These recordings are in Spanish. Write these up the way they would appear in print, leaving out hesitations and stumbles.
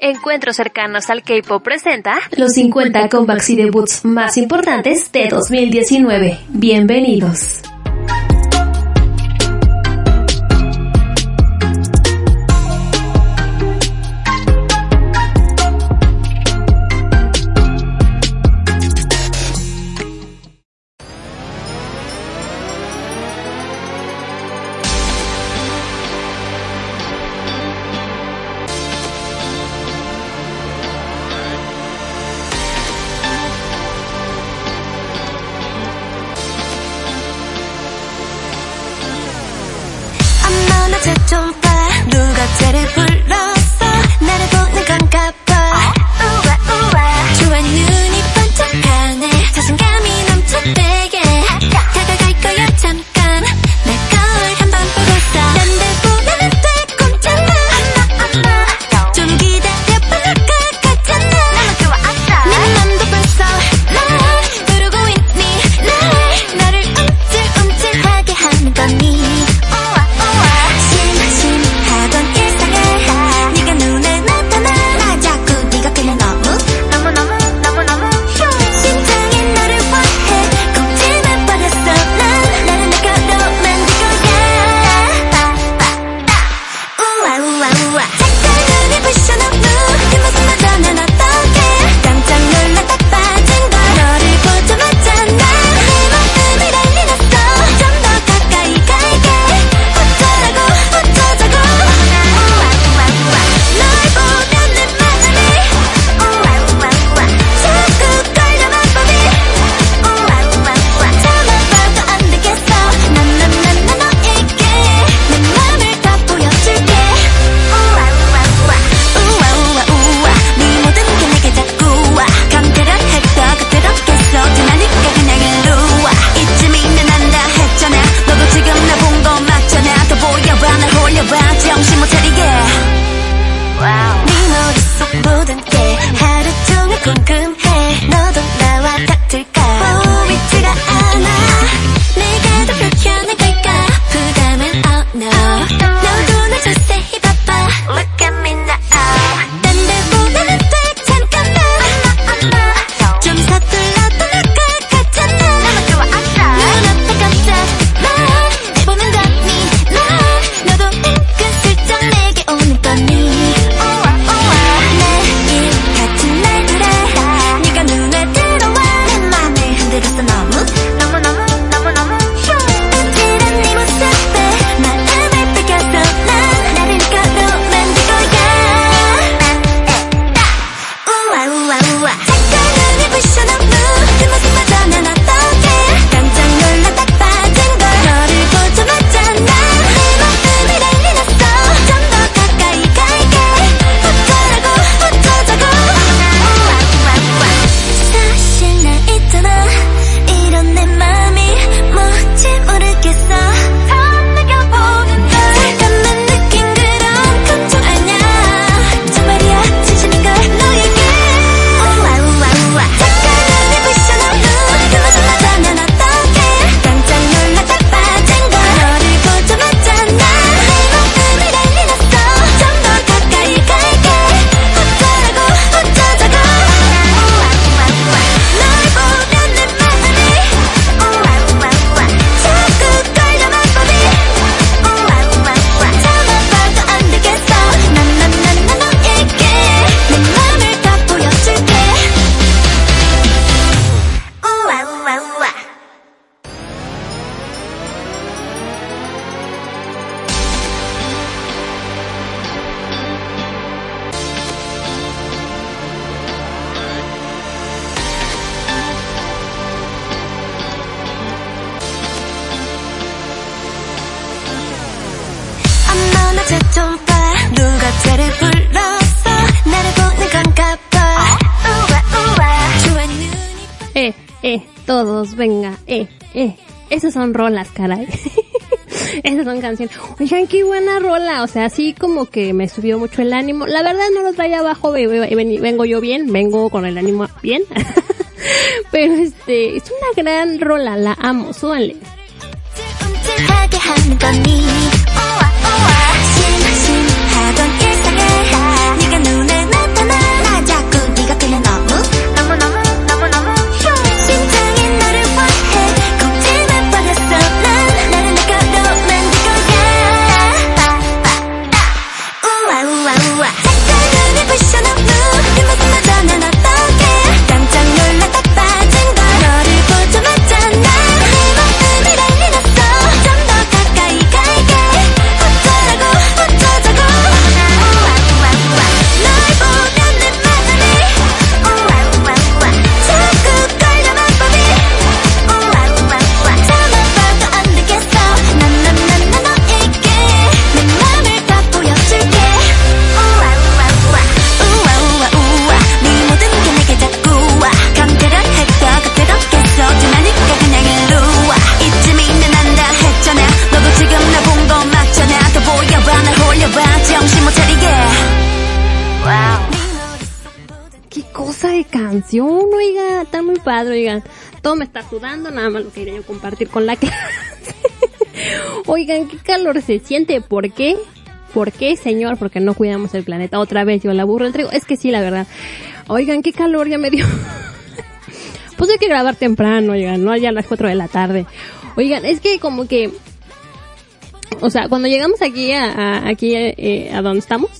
Encuentros cercanos al K-pop presenta los 50 comebacks y debuts más importantes de 2019. Bienvenidos. Todos, venga, esas son rolas, caray. Esas son canciones. Oigan, qué buena rola, o sea, así como que me subió mucho el ánimo. La verdad no lo traía abajo, vengo yo bien, vengo con el ánimo bien. Pero es una gran rola, la amo, súbanle. 심심하던 일상에 네가 눈에 나타나 canción, oigan, está muy padre, oigan. Todo me está sudando, nada más lo quería yo compartir con la clase. Oigan, qué calor se siente, ¿por qué? ¿Por qué, señor? Porque no cuidamos el planeta. Otra vez yo la aburro el trigo. Es que sí, la verdad. Oigan, qué calor ya me dio. Pues hay que grabar temprano, oigan, no allá a las 4 de la tarde. Oigan, es que como que, o sea, cuando llegamos aquí a donde estamos,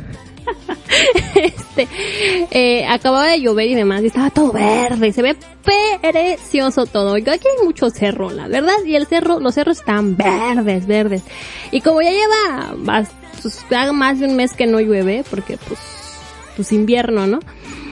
acababa de llover y demás, y estaba todo verde, se ve precioso todo. Oiga, aquí hay mucho cerro, la verdad, y los cerros están verdes. Y como ya lleva más de un mes que no llueve, porque pues invierno, ¿no?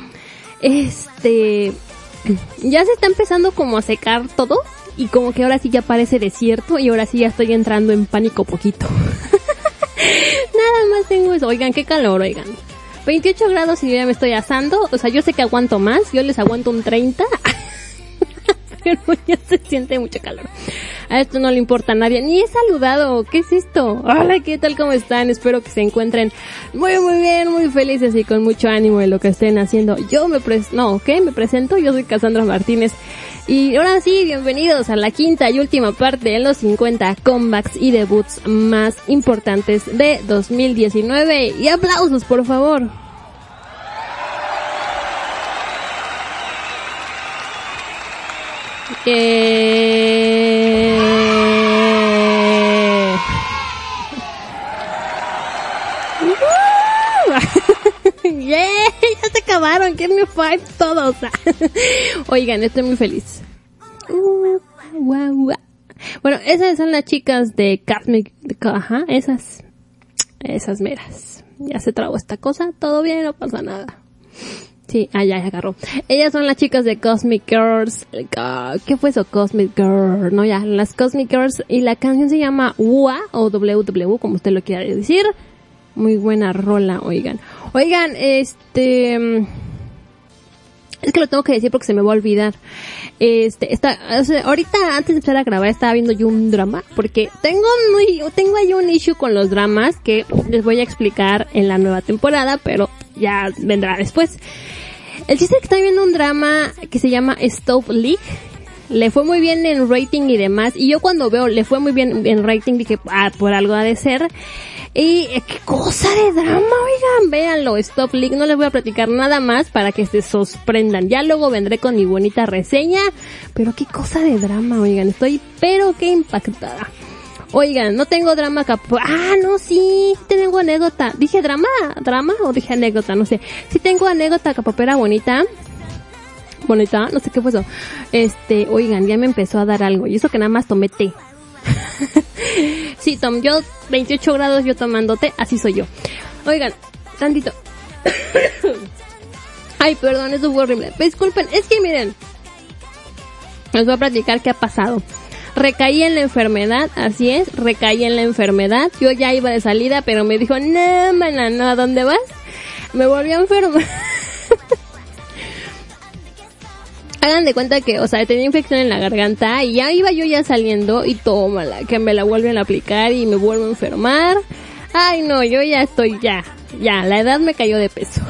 Ya se está empezando como a secar todo, y como que ahora sí ya parece desierto, y ahora sí ya estoy entrando en pánico poquito. Nada más tengo eso. Oigan, qué calor, oigan. 28 grados y yo ya me estoy asando. O sea, yo sé que aguanto más. Yo les aguanto un 30. Pero ya se siente mucho calor. A esto no le importa a nadie. Ni he saludado. ¿Qué es esto? Hola, ¿qué tal? ¿Cómo están? Espero que se encuentren muy bien, muy felices y con mucho ánimo en lo que estén haciendo. Me presento. Yo soy Cassandra Martínez. Y ahora sí, bienvenidos a la quinta y última parte de los 50 comebacks y debuts más importantes de 2019. Y aplausos, por favor. Yeah, ya se acabaron, give me 5 todos. Oigan, estoy muy feliz. Bueno, esas son las chicas de Cosmic, ajá, esas meras. Ya se trabó esta cosa, todo bien, no pasa nada. Sí, ya agarró. Ellas son las chicas de Cosmic Girls. ¿Qué fue eso? Cosmic Girl. No, ya, las Cosmic Girls. Y la canción se llama WA o WW, como usted lo quiera decir. Muy buena rola, oigan. Oigan, es que lo tengo que decir porque se me va a olvidar. Ahorita antes de empezar a grabar estaba viendo yo un drama, porque tengo ahí un issue con los dramas que les voy a explicar en la nueva temporada, pero ya vendrá después. El chiste es que estoy viendo un drama que se llama Stove League. Le fue muy bien en rating y demás, y yo cuando veo le fue muy bien en rating dije, por algo ha de ser. Y qué cosa de drama, oigan, véanlo, Stop League. No les voy a platicar nada más para que se sorprendan. Ya luego vendré con mi bonita reseña, pero qué cosa de drama, oigan, estoy pero qué impactada. Oigan, no tengo drama no, sí tengo anécdota. ¿Dije drama o dije anécdota? No sé. Sí tengo anécdota capopera bonita, no sé qué fue eso. Oigan, ya me empezó a dar algo, y eso que nada más tomé té. Sí, yo 28 grados yo tomando té, así soy yo. Oigan, tantito. Ay, perdón, eso fue horrible. Disculpen, es que miren, les voy a platicar qué ha pasado. Recaí en la enfermedad, así es, recaí en la enfermedad. Yo ya iba de salida, pero me dijo, no, mana, no, ¿a dónde vas? Me volví a enfermar. Hagan de cuenta que, o sea, tenía infección en la garganta y ya iba yo ya saliendo y tómala, que me la vuelven a aplicar y me vuelvo a enfermar. Ay, no, yo ya estoy, ya, la edad me cayó de peso.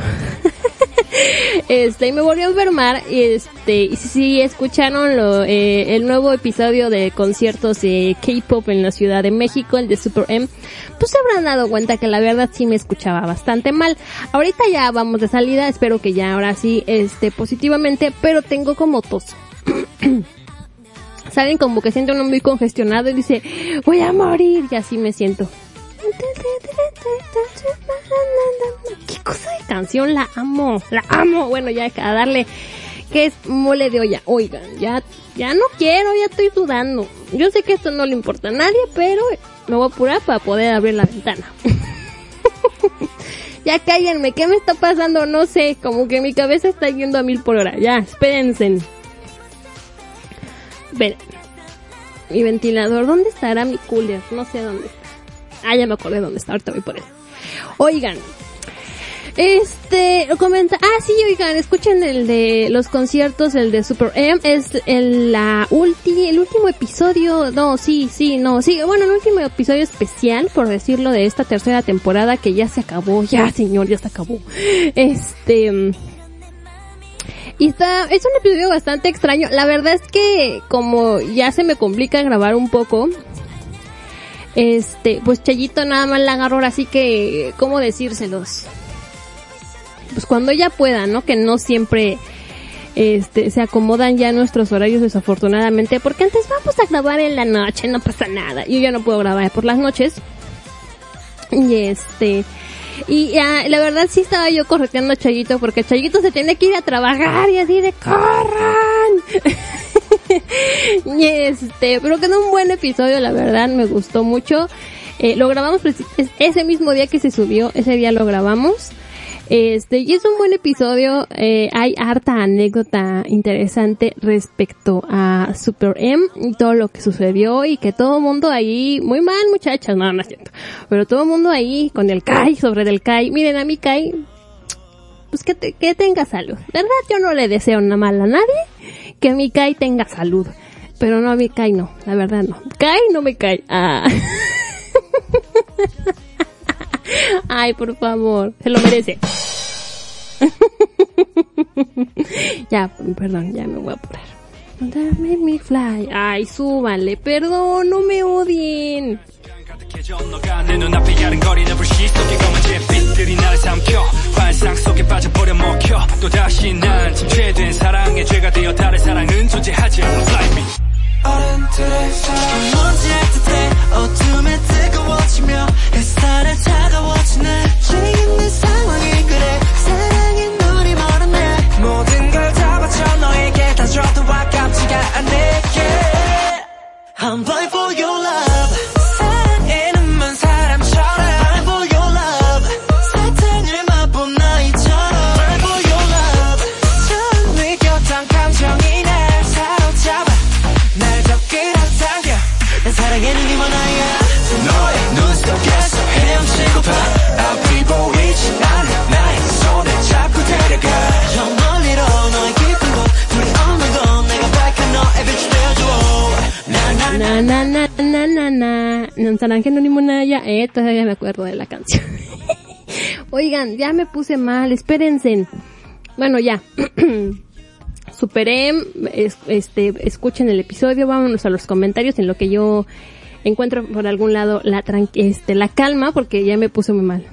Y me volví a enfermar y si escucharon el nuevo episodio de conciertos de K-pop en la Ciudad de México, el de Super M, pues se habrán dado cuenta que la verdad sí me escuchaba bastante mal. Ahorita ya vamos de salida, espero que ya ahora sí positivamente, pero tengo como tos. Saben, como que siento uno muy congestionado y dice, voy a morir, y así me siento. Qué cosa de canción, la amo. Bueno, ya a darle, que es mole de olla. Oigan, ya no quiero, ya estoy sudando. Yo sé que esto no le importa a nadie, pero me voy a apurar para poder abrir la ventana. Ya cállenme, ¿qué me está pasando? No sé, como que mi cabeza está yendo a 1000 por hora. Ya, espérense. Ven, mi ventilador, ¿dónde estará mi cooler? No sé dónde está. Ya me acordé dónde está, ahorita voy por él. Oigan, comenta, sí, oigan, escuchen el de los conciertos, el de Super M, es el último episodio, bueno, el último episodio especial, por decirlo, de esta tercera temporada que ya se acabó, ya señor, ya se acabó. Y es un episodio bastante extraño. La verdad es que como ya se me complica grabar un poco, pues Chayito nada más la agarró, así que, ¿cómo decírselos? Pues cuando ella pueda, ¿no? Que no siempre se acomodan ya nuestros horarios, desafortunadamente, porque antes vamos a grabar en la noche, no pasa nada. Yo ya no puedo grabar por las noches. Y la verdad sí estaba yo correteando a Chayito, porque Chayito se tiene que ir a trabajar y así de ¡corran! Pero quedó un buen episodio, la verdad, me gustó mucho. Lo grabamos ese mismo día que se subió, ese día lo grabamos. Y es un buen episodio. Hay harta anécdota interesante respecto a Super M y todo lo que sucedió, y que todo el mundo ahí, muy mal muchachas, no es cierto, pero todo el mundo ahí con el Kai, sobre del Kai. Miren, a mi Kai, pues que tenga salud. ¿Verdad? Yo no le deseo nada mal a nadie, que mi Kai tenga salud, pero no, a mi Kai no, la verdad no. Kai no me cae. Ay, por favor, se lo merece. Ya, perdón, ya me voy a apurar. Dame mi fly. Ay, súbanle, perdón, no me odien. 내 눈앞에 야른거리는 불씨 속에 검은 잿빛들이 나를 삼켜 환상 속에 빠져버려 먹혀 또다시 난 침체된 사랑의 죄가 되어 다른 사랑은 존재하지 않아 Fly me 어른들의 사랑 먼지 듯해 어둠에 뜨거워지며 햇살에 차가워지네 지금 내 상황이 그래 사랑의 눈이 멀었네 모든 걸 다 바쳐 너에게 다 줘도 아깝지가 않네 yeah. I'm blind for your love 사랑에는 사람처럼 blind for your love 사탕을 맛본 나이처럼 blind for your love 처음 느꼈던 감정이 날 사로잡아 날 더 끌어당겨 난 사랑의 눈이 원하여 너의 눈 속에서 헤엄치고파 앞이 보이지 않는 나의 손에 잡고 데려가 저 멀리로 너의 깊은 곳 둘이 없는 건 내가 밝힌 너의 빛이 되어줘 todavía me acuerdo de la canción. Oigan, ya me puse mal, espérense. Bueno, ya. Superé, escuchen el episodio, vámonos a los comentarios en lo que yo encuentro por algún lado la calma, porque ya me puse muy mal.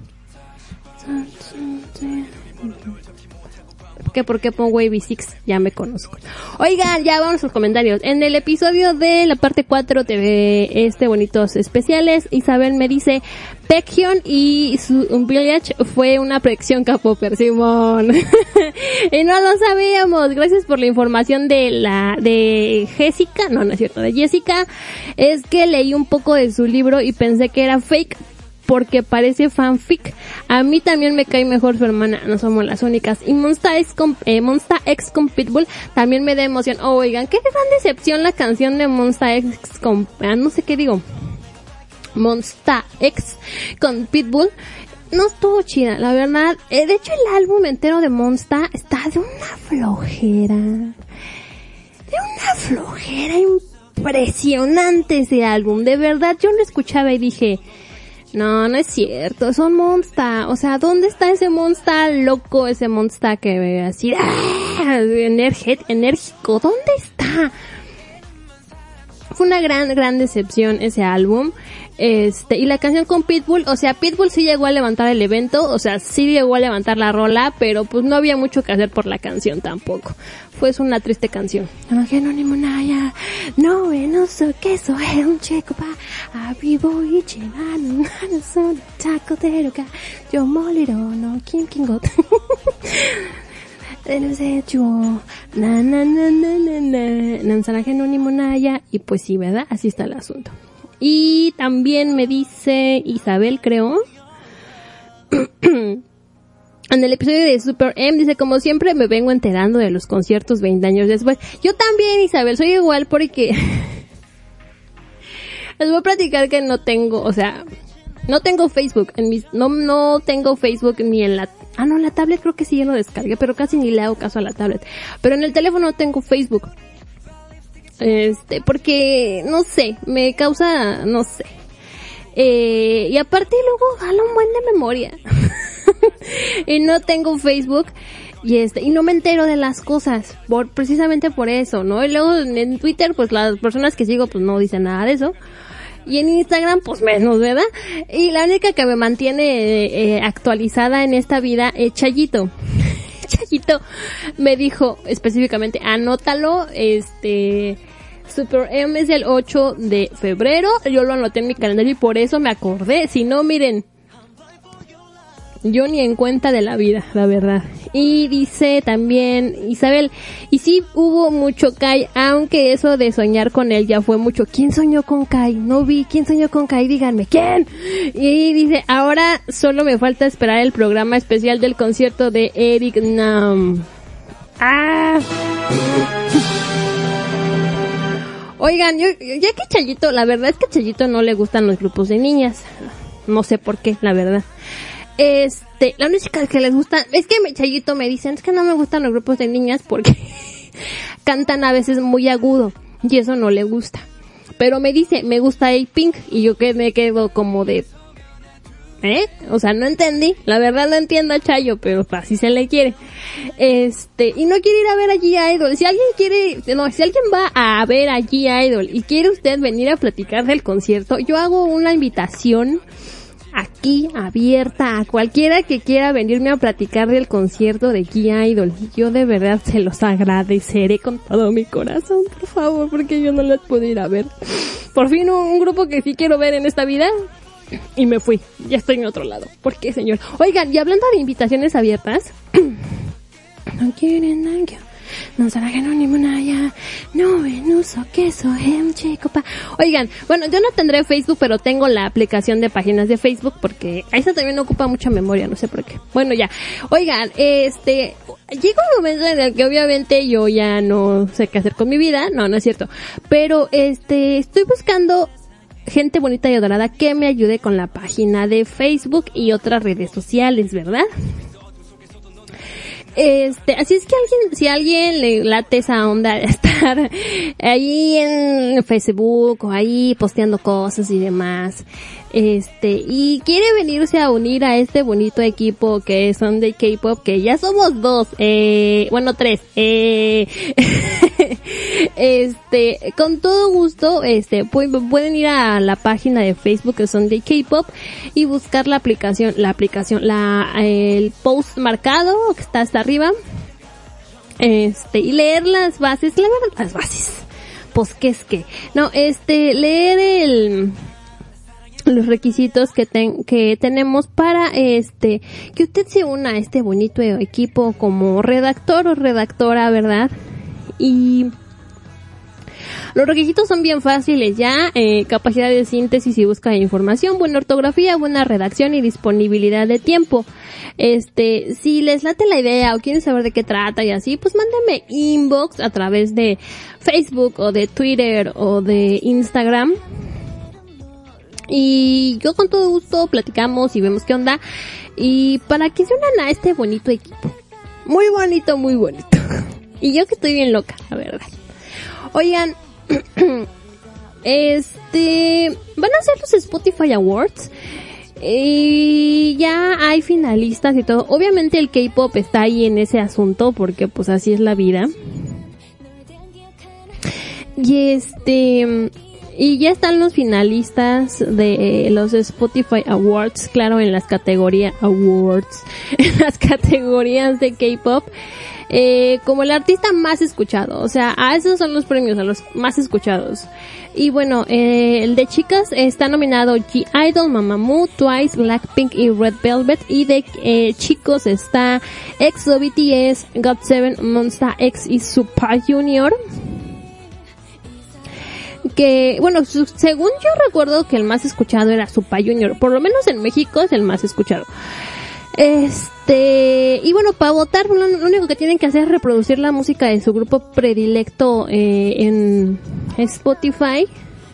¿Por qué pongo AB6? Ya me conozco. Oigan, ya vamos a los comentarios. En el episodio de la parte 4 de bonitos especiales, Isabel me dice, Baekhyun y su Village fue una proyección K-popper, Simón. Y no lo sabíamos. Gracias por la información de Jessica. No es cierto, de Jessica. Es que leí un poco de su libro y pensé que era fake, porque parece fanfic. A mí también me cae mejor su hermana, no somos las únicas. Y Monsta X con Pitbull también me da emoción. Oh, oigan, qué gran decepción la canción de Monsta X con... no sé qué digo. Monsta X con Pitbull. No estuvo chida, la verdad. De hecho, el álbum entero de Monsta está de una flojera. Impresionante ese álbum. De verdad, yo lo escuchaba y dije... No es cierto, son Monsta. O sea, ¿dónde está ese Monsta loco? Ese Monsta que así, enérgico. ¿Dónde está? Fue una gran decepción ese álbum. Y la canción con Pitbull, o sea, Pitbull sí llegó a levantar el evento, o sea, sí llegó a levantar la rola, pero pues no había mucho que hacer por la canción tampoco. Fue una triste canción. No sé qué soy un chico pa vivo y chinano son taco de loca yo moliro no king got no sé yo Nansanaje no ni monaya. Y pues sí, ¿verdad? Así está el asunto. Y también me dice Isabel, creo, en el episodio de Super M, dice, como siempre me vengo enterando de los conciertos 20 años después. Yo también, Isabel, soy igual porque les voy a platicar que no tengo Facebook no tengo Facebook ni en la en la tablet creo que sí ya lo descargué, pero casi ni le hago caso a la tablet. Pero en el teléfono no tengo Facebook. Porque, no sé, me causa, no sé. Y aparte luego jala un buen de memoria. Y no tengo Facebook. Y no me entero de las cosas, precisamente por eso, ¿no? Y luego en Twitter, pues las personas que sigo, pues no dicen nada de eso. Y en Instagram, pues menos, ¿verdad? Y la única que me mantiene actualizada en esta vida es Chayito. Chayito me dijo específicamente, anótalo, Super M es el 8 de febrero, yo lo anoté en mi calendario y por eso me acordé, si no, miren, yo ni en cuenta de la vida, la verdad. Y dice también Isabel, y sí hubo mucho Kai, aunque eso de soñar con él ya fue mucho. ¿Quién soñó con Kai? No vi. ¿Quién soñó con Kai? Díganme, ¿quién? Y dice, ahora solo me falta esperar el programa especial del concierto de Eric Nam. Oigan, ya que Chayito, la verdad es que a Chayito no le gustan los grupos de niñas. No sé por qué, la verdad. La música que les gusta, es que Chayito me dicen, es que no me gustan los grupos de niñas porque cantan a veces muy agudo y eso no le gusta. Pero me dice, me gusta A-Pink y yo que me quedo como de, o sea, no entendí, la verdad no entiendo a Chayo, pero así se le quiere. Y no quiere ir a ver a G-Idol. Si alguien va a ver a G-Idol y quiere usted venir a platicar del concierto, yo hago una invitación aquí abierta a cualquiera que quiera venirme a platicar del concierto de G-Idol. Yo de verdad se los agradeceré con todo mi corazón, por favor, porque yo no las puedo ir a ver. Por fin un grupo que sí quiero ver en esta vida y me fui. Ya estoy en otro lado. ¿Por qué, señor? Oigan, y hablando de invitaciones abiertas, no quieren nada. No será que no ni una ya. No ven uso queso copa. Oigan, bueno, yo no tendré Facebook, pero tengo la aplicación de páginas de Facebook porque esa también ocupa mucha memoria, no sé por qué. Bueno, ya. Oigan, llega un momento en el que obviamente yo ya no sé qué hacer con mi vida. No es cierto. Pero estoy buscando gente bonita y adorada que me ayude con la página de Facebook y otras redes sociales, ¿verdad? Así es que si alguien le late esa onda de estar ahí en Facebook o ahí posteando cosas y demás, y quiere venirse a unir a este bonito equipo que son de K-pop, que ya somos 2, bueno 3, con todo gusto, pueden ir a la página de Facebook que son de K-pop y buscar la aplicación, el post marcado que está hasta arriba, y leer las bases, pues qué es que, no, leer los requisitos que tenemos para que usted se una a este bonito equipo como redactor o redactora, ¿verdad? Y los requisitos son bien fáciles ya, capacidad de síntesis y búsqueda de información, buena ortografía, buena redacción y disponibilidad de tiempo. Si les late la idea o quieren saber de qué trata y así, pues mándenme inbox a través de Facebook o de Twitter o de Instagram. Y yo con todo gusto platicamos y vemos qué onda. Y para que se unan a este bonito equipo. Muy bonito, muy bonito. Y yo que estoy bien loca, la verdad. Oigan, van a ser los Spotify Awards. Y ya hay finalistas y todo. Obviamente el K-pop está ahí en ese asunto porque pues así es la vida. Y ya están los finalistas de los Spotify Awards, claro, en las categorías Awards, en las categorías de K-pop, como el artista más escuchado. O sea, a esos son los premios, a los más escuchados. Y bueno, el de chicas está nominado G-Idol, Mamamoo, Twice, Blackpink y Red Velvet. Y de chicos está EXO, BTS, GOT7, Monsta X y Super Junior. Que, bueno, según yo recuerdo que el más escuchado era Super Junior, por lo menos en México es el más escuchado. Y bueno, para votar, lo único que tienen que hacer es reproducir la música de su grupo predilecto en Spotify.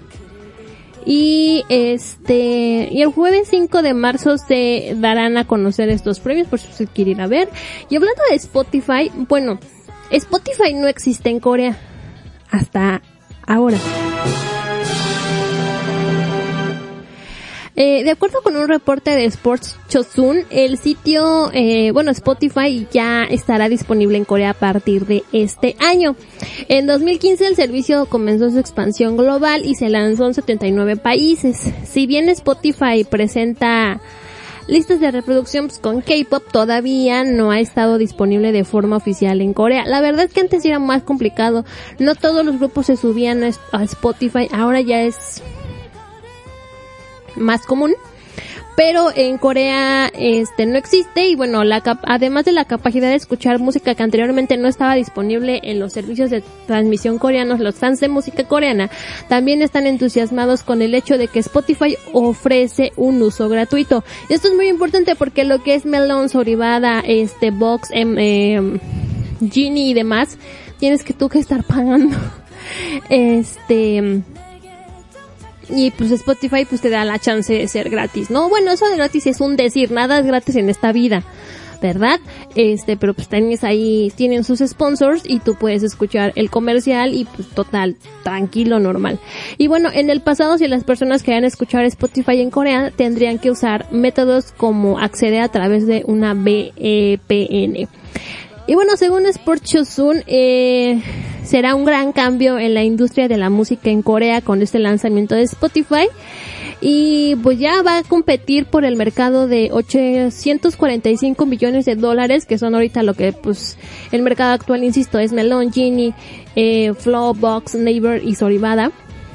Y y el jueves 5 de marzo se darán a conocer estos premios, por si usted quiere ir a ver. Y hablando de Spotify, bueno, Spotify no existe en Corea hasta ahora. De acuerdo con un reporte de Sports Chosun, el sitio, Spotify ya estará disponible en Corea a partir de este año. En 2015 el servicio comenzó su expansión global y se lanzó en 79 países. Si bien Spotify presenta listas de reproducción pues, con K-pop, todavía no ha estado disponible de forma oficial en Corea. La verdad es que antes era más complicado. No todos los grupos se subían a Spotify, ahora ya es más común. Pero en Corea no existe y bueno, además de la capacidad de escuchar música que anteriormente no estaba disponible en los servicios de transmisión coreanos, los fans de música coreana también están entusiasmados con el hecho de que Spotify ofrece un uso gratuito. Esto es muy importante porque lo que es Melon, Soribada, Vox, Genie y demás, tienes que tú que estar pagando. Y pues Spotify pues te da la chance de ser gratis, ¿no? Bueno, eso de gratis es un decir, nada es gratis en esta vida, ¿verdad? Pero pues tienen sus sponsors y tú puedes escuchar el comercial y pues total, tranquilo, normal. Y bueno, en el pasado si las personas querían escuchar Spotify en Corea tendrían que usar métodos como acceder a través de una VPN. Y bueno, según Sport Chosun, será un gran cambio en la industria de la música en Corea con este lanzamiento de Spotify. Y pues ya va a competir por el mercado de $845 millones, que son ahorita lo que pues el mercado actual, insisto, es Melon, Genie, Flow, Box, Naver y Soribada.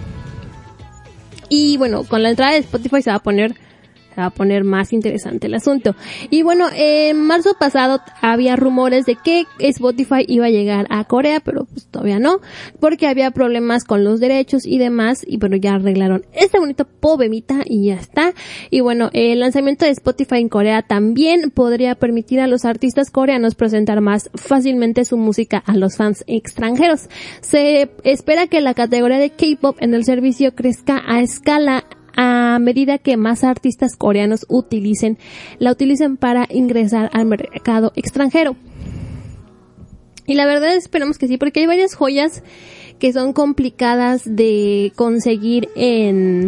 Y bueno, con la entrada de Spotify se va a poner más interesante el asunto. Y bueno, en marzo pasado había rumores de que Spotify iba a llegar a Corea, pero pues todavía no, porque había problemas con los derechos y demás, y bueno, ya arreglaron este bonito problemita y ya está. Y bueno, el lanzamiento de Spotify en Corea también podría permitir a los artistas coreanos presentar más fácilmente su música a los fans extranjeros. Se espera que la categoría de K-pop en el servicio crezca a escala a medida que más artistas coreanos la utilicen para ingresar al mercado extranjero. Y la verdad esperamos que sí, porque hay varias joyas que son complicadas de conseguir en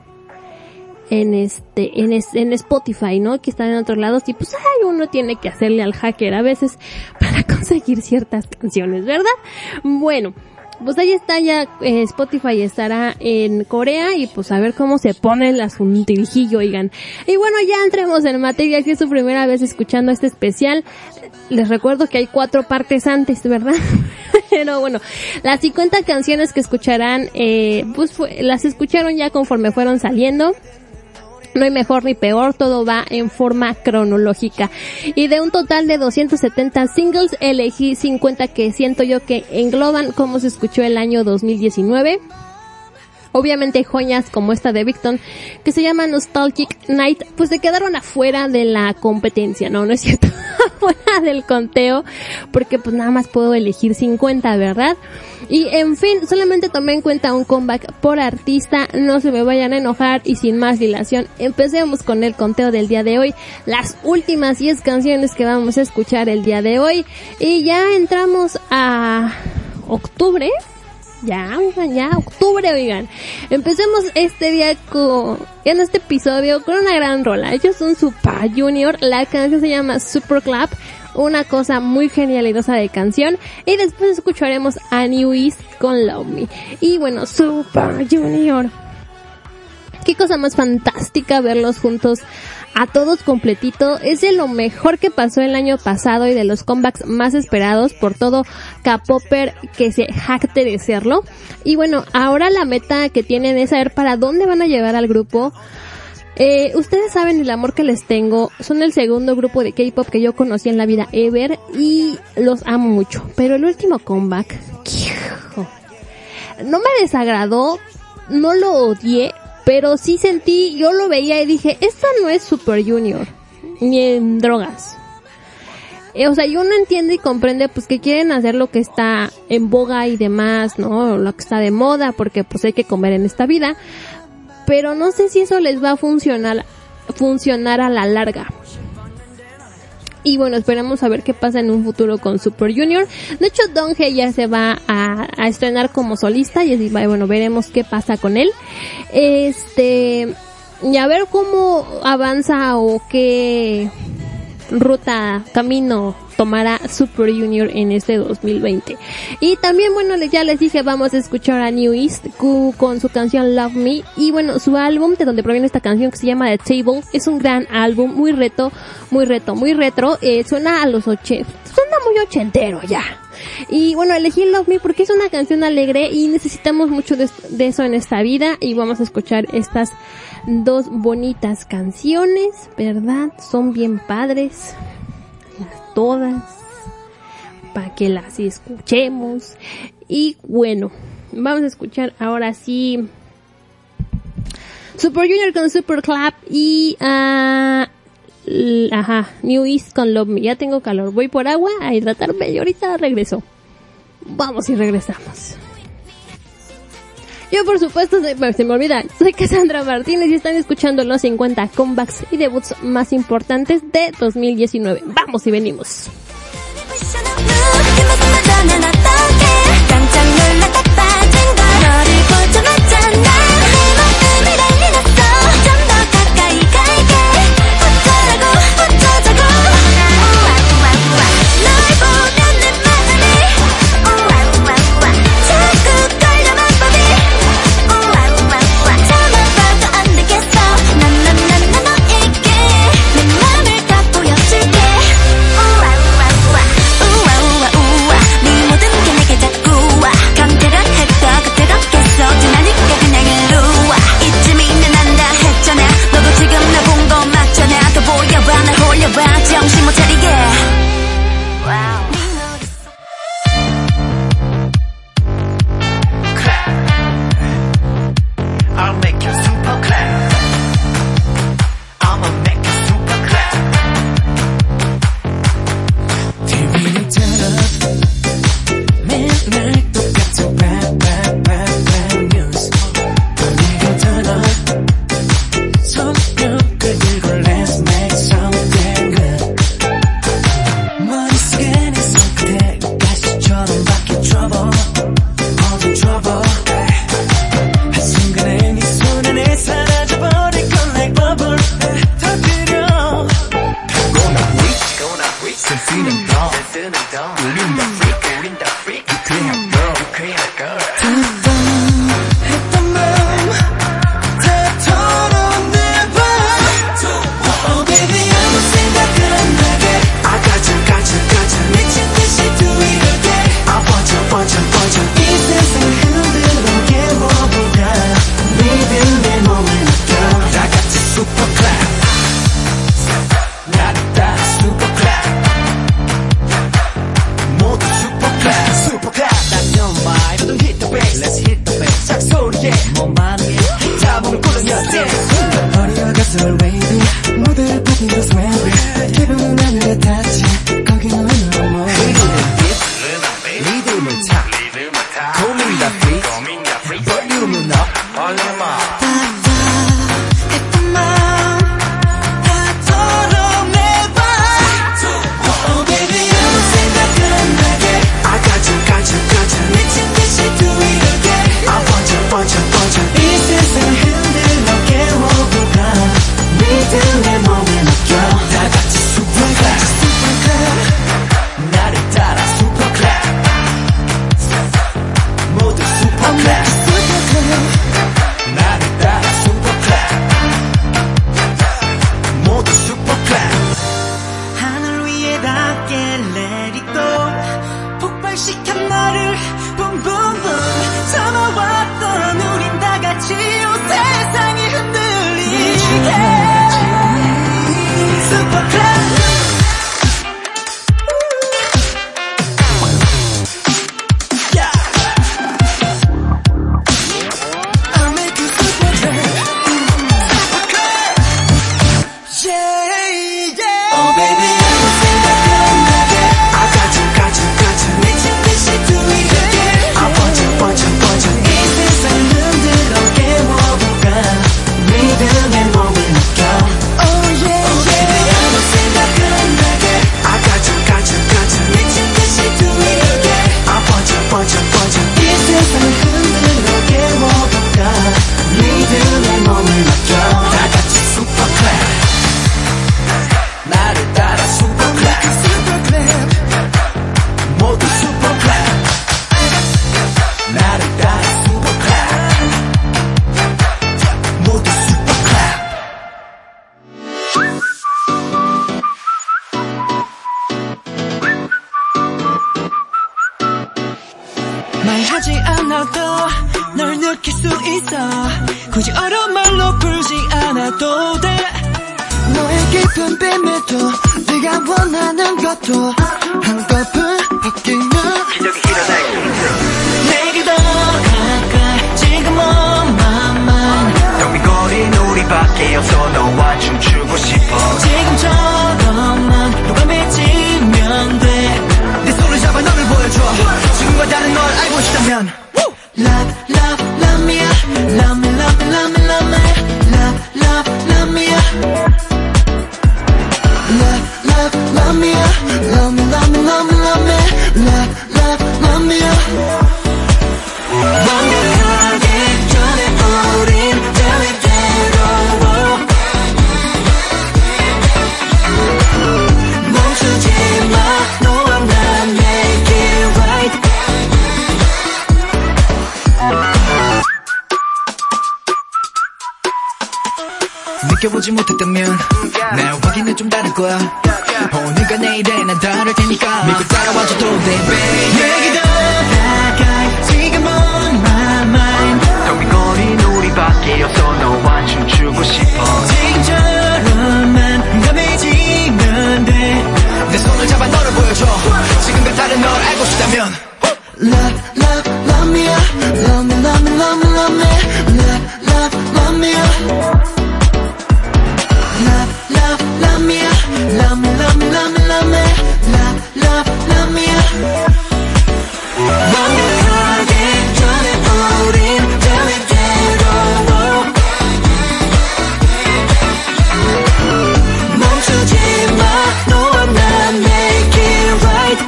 Spotify, ¿no? Que están en otros lados y pues uno tiene que hacerle al hacker a veces para conseguir ciertas canciones, ¿verdad? Bueno, pues ahí está ya, Spotify estará en Corea y pues a ver cómo se pone el asuntirijillo, oigan. Y bueno, ya entremos en materia, si es su primera vez escuchando este especial, les recuerdo que hay 4 partes antes, ¿verdad? Pero bueno, las 50 canciones que escucharán, las escucharon ya conforme fueron saliendo. No hay mejor ni peor, todo va en forma cronológica. Y de un total de 270 singles, elegí 50 que siento yo que engloban cómo se escuchó el año 2019. Obviamente joyas como esta de Victon, que se llama Nostalgic Night, pues se quedaron afuera de la competencia, no es cierto, afuera del conteo, porque pues nada más puedo elegir 50, ¿verdad? Y en fin, solamente tomé en cuenta un comeback por artista, no se me vayan a enojar y sin más dilación, empecemos con el conteo del día de hoy, las últimas 10 canciones que vamos a escuchar el día de hoy, y ya entramos a octubre. Ya, octubre, oigan. Empecemos este día en este episodio con una gran rola. Ellos son Super Junior, la canción se llama Super Club, una cosa muy genialidosa de canción. Y después escucharemos a New East con Love Me. Y bueno, Super Junior. Qué cosa más fantástica verlos juntos a todos completito. Es de lo mejor que pasó el año pasado y de los comebacks más esperados por todo K-popper que se jacte de serlo. Y bueno, ahora la meta que tienen es saber para dónde van a llevar al grupo. Ustedes saben el amor que les tengo. Son el segundo grupo de K-pop que yo conocí en la vida ever y los amo mucho. Pero el último comeback no me desagradó, no lo odié, pero sí sentí, yo lo veía y dije, esta no es Super Junior, ni en drogas. O sea, y uno entiende y comprende pues que quieren hacer lo que está en boga y demás, ¿no? Lo que está de moda, porque pues hay que comer en esta vida. Pero no sé si eso les va a funcionar a la larga. Y bueno, esperamos a ver qué pasa en un futuro con Super Junior. De hecho, Donghae ya se va a estrenar como solista y bueno, veremos qué pasa con él. y a ver cómo avanza o qué camino tomará Super Junior en este 2020. Y también, bueno, ya les dije, vamos a escuchar a New East con su canción Love Me, y bueno, su álbum de donde proviene esta canción, que se llama The Table, es un gran álbum, muy retro, suena a los 80, suena muy ochentero ya. Y bueno, elegí Love Me porque es una canción alegre y necesitamos mucho de eso en esta vida, y vamos a escuchar estas dos bonitas canciones, ¿verdad? Son bien padres todas, para que las escuchemos. Y bueno, vamos a escuchar ahora sí Super Junior con Super Clap y New East con Love Me. Ya tengo calor, voy por agua a hidratarme y ahorita regreso. Vamos y regresamos. Yo, por supuesto, se me olvida, soy Cassandra Martínez y están escuchando los 50 comebacks y debuts más importantes de 2019. Vamos y venimos. 정신 못 차리게. Wow. Clap. I'll make you super clap. I'ma make you super clap. TV를 틀어 맨날 똑같은 rap news. 분위기 틀어 손뼉을 들고 let's make something good. 머릿속에 네 손끝에 가시처럼 바뀐 trouble, 모든 trouble. 한순간에 네 손 안에 사라져버릴 건 like bubble. 터뜨려 가고나 위 슬피는 더 울린다 freak 유쾌한 girl 했던 맘 다 털어내봐. Oh baby 아무 생각을 안 나게 I got you 미친 듯이 do it again. I want you 이 세상을 흔들어게 뭐보다 믿음의 몸을 느껴. 다 같이 super clap. 나다 super clap. 모두 super clap. 따뜻한 vibe 모두 hit the bass. Let's hit the bass. 짝소리에 몸 반응에 자몽을 꾸르며 dance. 어려워 가슴을 wavy 무대를 파티로 sway. 기분은 하늘에 닿지 거기 너의 너무 리듬을 타 고민 다 free 볼륨은 up 볼륨 up. 했던 맘 다 털어내봐. Oh baby 아무 생각을 안 나게 I got you 미친 듯이 do it again. I want you 이 세상을 흔들어 깨워보가 있어 굳이 어려운 말로 풀지 않아도 돼 너의 깊은 뱀에도 네가 원하는 것도 한꺼풀 바뀌면 기적이 일어날 내게 더 가까이 지금 on my mind 텅빈 거린 우리밖에 없어 너와 춤추고 싶어 지금처럼만 누가 맺히면 돼 내 손을 잡아 너를 보여줘 지금과 다른 널 알고 싶다면 Love, love, love me Love me, love me, love me, love me Love, love, love me Love, love, love me Love me, love me, love me, love me Love, love, love me 완벽하기 전에 우린 대위대로 멈추지 마 너와 난 make it right 느껴보지 못했다면 날 확인해 좀 다를 거야 오늘과 내일에 난 다를 테니까 믿고 따라와줘도 돼 baby 내게 더 가까이 지금 on my mind 텅빈 거린 우리밖에 없어 너와 춤추고 싶어 지금처럼만 감해지면 돼 내 손을 잡아 너를 보여줘 지금과 다른 널 알고 싶다면 Love, love, love me Love me, love me, love me, love me Love, love, love me Love, love, love me Love me, love me, love me, love me Love, love, love me 완벽하기 전에 우린 대위대로 멈추지 마 너와 난 make it right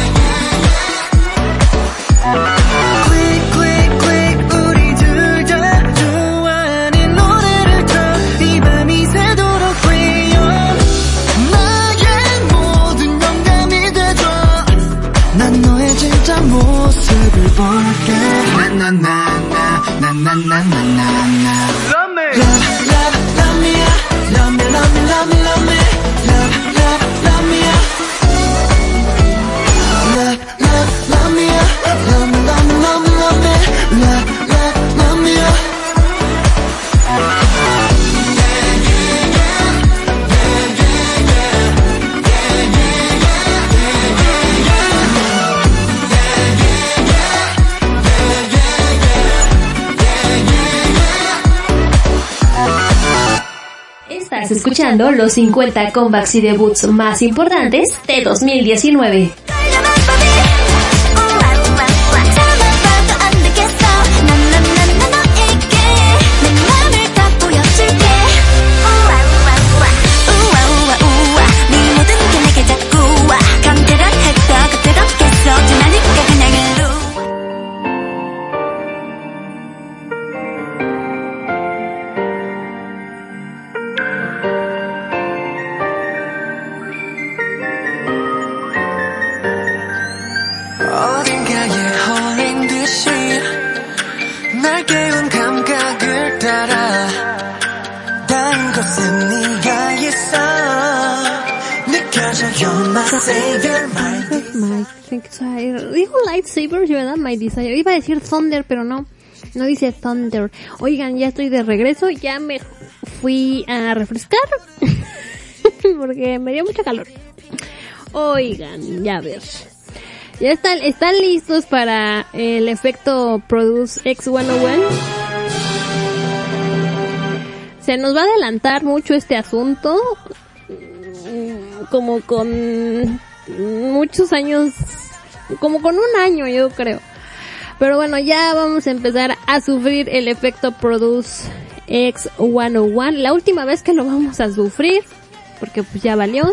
Quick, quick, quick 우리 둘 다 좋아하는 노래를 틀어 이 밤이 새도록 freeon 나의 모든 영감이 돼줘 난 너의 진짜 모습을 볼게 나나나나나나나나나 Love me Love, love, love me Love me, love me, love me, love me Love, love, love me Love, love, love me Love me, love me, love me, love me Love, love, love me Estás escuchando los 50 comebacks y debuts más importantes de 2019. 어딘가에 홀린 듯이 날 깨운 감각을 따라 다른 곳에 네가 있어 느껴져 You're my savior My desire. Dijo lightsaber, ¿verdad? My desire. Iba a decir thunder, pero no dice thunder. Oigan, ya estoy de regreso, ya me fui a refrescar porque me dio mucho calor. Oigan, ya ver. Ya están listos para el efecto Produce X101. Se nos va a adelantar mucho este asunto, como con muchos años, como con un año yo creo. Pero bueno, ya vamos a empezar a sufrir el efecto Produce X101. La última vez que lo vamos a sufrir, porque pues ya valió.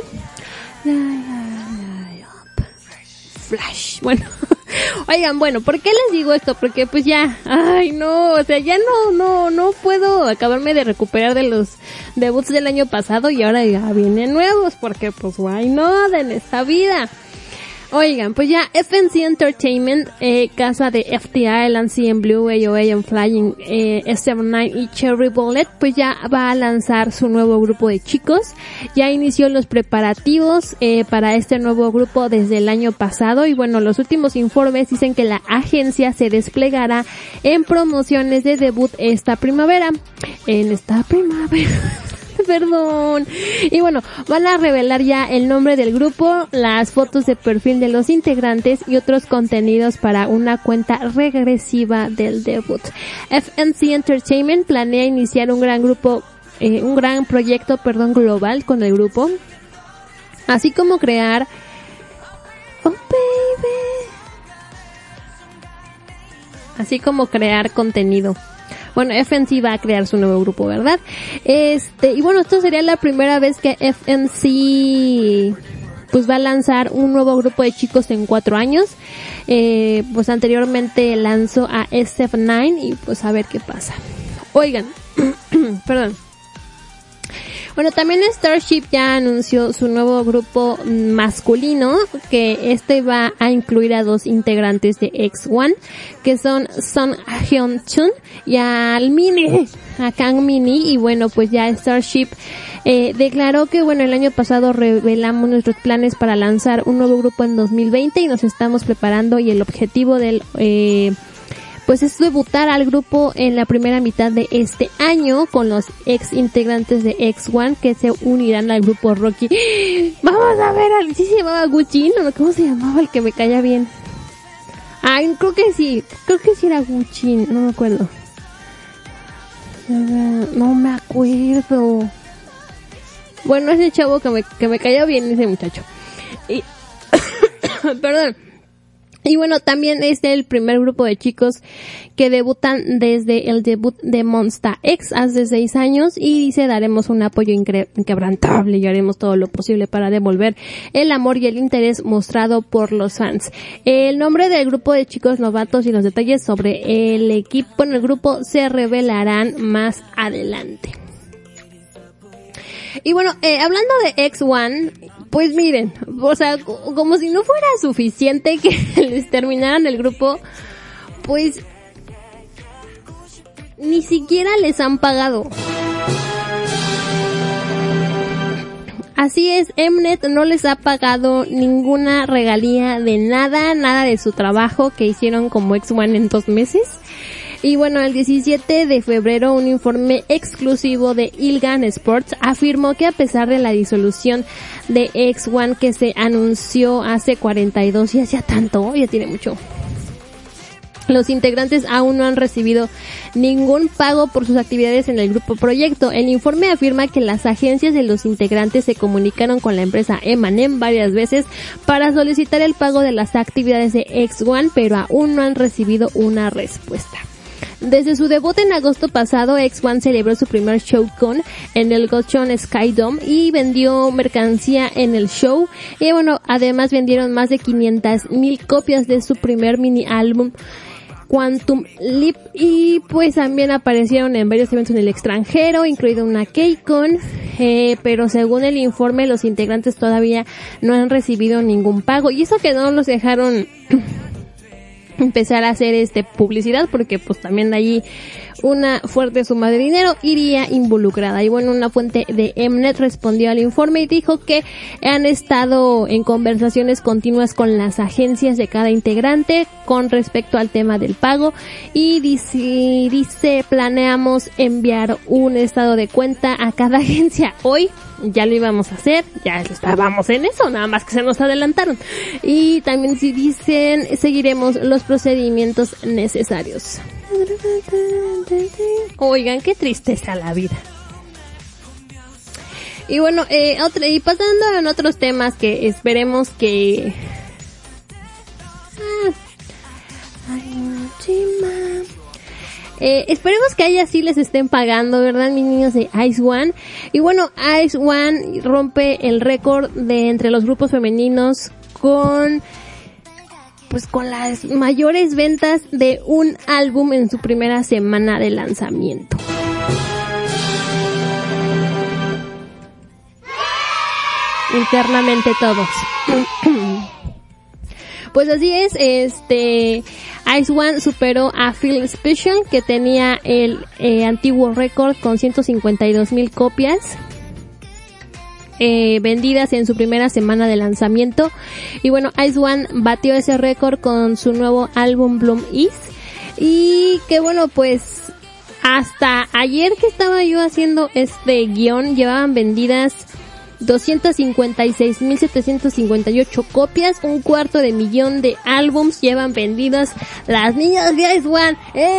Flash. Bueno, oigan, bueno, ¿por qué les digo esto? Porque pues ya, ay no, o sea, ya no puedo acabarme de recuperar de los debuts del año pasado y ahora ya vienen nuevos, porque pues why not en esta vida. Oigan, pues ya FNC Entertainment, casa de FTI, LCM Blue, AOA, and Flying, S79 y Cherry Bullet, pues ya va a lanzar su nuevo grupo de chicos. Ya inició los preparativos para este nuevo grupo desde el año pasado y bueno, los últimos informes dicen que la agencia se desplegará en promociones de debut esta primavera. Perdón. Y bueno, van a revelar ya el nombre del grupo, las fotos de perfil de los integrantes y otros contenidos para una cuenta regresiva del debut. FNC Entertainment planea iniciar un gran proyecto global con el grupo, así como crear contenido. Bueno, FNC va a crear su nuevo grupo, ¿verdad? Y bueno, esto sería la primera vez que FNC pues va a lanzar un nuevo grupo de chicos en 4 años. Pues anteriormente lanzó a SF9 y pues a ver qué pasa. Oigan, perdón. Bueno, también Starship ya anunció su nuevo grupo masculino, que va a incluir a 2 integrantes de X1, que son Son Hyun-chun y a Kang Mini, y bueno, pues ya Starship declaró que bueno, el año pasado revelamos nuestros planes para lanzar un nuevo grupo en 2020 y nos estamos preparando, y el objetivo del pues es debutar al grupo en la primera mitad de este año con los ex integrantes de X1 que se unirán al grupo Rocky. Vamos a ver, ¿sí se llamaba Gucci? ¿No? ¿Cómo se llamaba el que me caía bien? Ay, creo que sí era Gucci, no me acuerdo. No me acuerdo. Bueno, ese chavo que me caía bien, ese muchacho. Y perdón. Y bueno, también es el primer grupo de chicos que debutan desde el debut de Monsta X hace 6 años, y dice: daremos un apoyo inquebrantable y haremos todo lo posible para devolver el amor y el interés mostrado por los fans. El nombre del grupo de chicos novatos y los detalles sobre el equipo en el grupo se revelarán más adelante. Y bueno, hablando de X1, pues miren, o sea, como si no fuera suficiente que les terminaran el grupo, pues ni siquiera les han pagado. Así es, Mnet no les ha pagado ninguna regalía de nada de su trabajo que hicieron como X1 en 2 meses. Y bueno, el 17 de febrero un informe exclusivo de Ilgan Sports afirmó que a pesar de la disolución de X1 que se anunció hace 42 días, ya tiene mucho, los integrantes aún no han recibido ningún pago por sus actividades en el grupo proyecto. El informe afirma que las agencias de los integrantes se comunicaron con la empresa M&M varias veces para solicitar el pago de las actividades de X1, pero aún no han recibido una respuesta. Desde su debut en agosto pasado, X1 celebró su primer showcon en el Gochon Sky Dome y vendió mercancía en el show. Y bueno, además vendieron más de 500,000 copias de su primer mini álbum Quantum Leap, y pues también aparecieron en varios eventos en el extranjero, incluido una KCON, pero según el informe los integrantes todavía no han recibido ningún pago, y eso que no los dejaron empezar a hacer publicidad, porque pues también allí una fuerte suma de dinero iría involucrada. Y bueno, una fuente de Mnet respondió al informe y dijo que han estado en conversaciones continuas con las agencias de cada integrante con respecto al tema del pago, y dice planeamos enviar un estado de cuenta a cada agencia hoy. Ya lo íbamos a hacer, ya estábamos en eso, nada más que se nos adelantaron. Y también si dicen, seguiremos los procedimientos necesarios. Oigan, qué tristeza la vida. Y bueno, y pasando en otros temas que esperemos que... esperemos que a ellas sí les estén pagando, ¿verdad, mis niños de IZ*ONE? Y bueno, IZ*ONE rompe el récord de entre los grupos femeninos con las mayores ventas de un álbum en su primera semana de lanzamiento. Internamente todos. Pues así es, Ice One superó a Feel Special, que tenía el antiguo récord con 152,000 copias vendidas en su primera semana de lanzamiento. Y bueno, Ice One batió ese récord con su nuevo álbum Bloom Is. Y que bueno, pues hasta ayer que estaba yo haciendo este guión, llevaban vendidas 256,758 copias, 250,000 de álbums llevan vendidas las niñas de Ice One.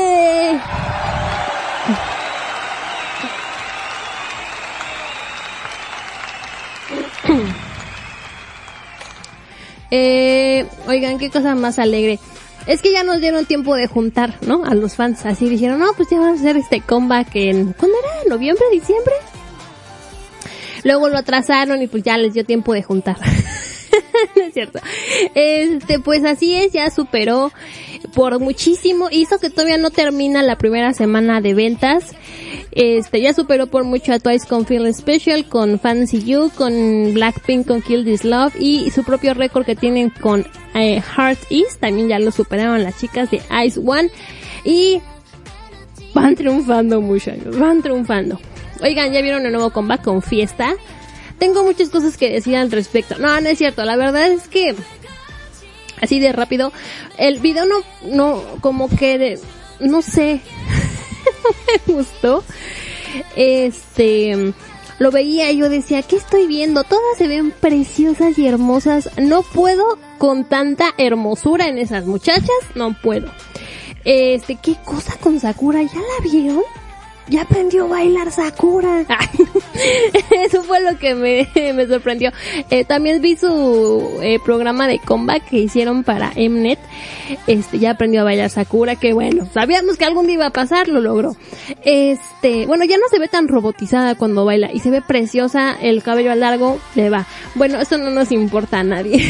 Oigan, qué cosa más alegre. Es que ya nos dieron tiempo de juntar, ¿no? A los fans. Así dijeron, no, pues ya vamos a hacer este comeback en... ¿Cuándo era? ¿Noviembre? ¿Diciembre? Luego lo atrasaron y pues ya les dio tiempo de juntar. No es cierto. Pues así es, ya superó por muchísimo. Hizo que todavía no termina la primera semana de ventas. Ya superó por mucho a Twice con Feel Special, con Fancy You, con Blackpink con Kill This Love y su propio récord que tienen con Heart Is. También ya lo superaron las chicas de Ice One y van triunfando, muchachos, van triunfando. Oigan, ¿ya vieron el nuevo comeback con Fiesta? Tengo muchas cosas que decir al respecto. No es cierto, la verdad es que así de rápido, el video no, como que, no sé, no me gustó. Lo veía y yo decía, ¿qué estoy viendo? Todas se ven preciosas y hermosas. No puedo con tanta hermosura en esas muchachas, no puedo. ¿Qué cosa con Sakura? ¿Ya la vieron? Ya aprendió a bailar Sakura. Eso fue lo que me sorprendió. También vi su programa de comeback que hicieron para Mnet. Ya aprendió a bailar Sakura, que bueno, sabíamos que algún día iba a pasar, lo logró. Bueno, ya no se ve tan robotizada cuando baila y se ve preciosa, el cabello largo le va. Bueno, eso no nos importa a nadie.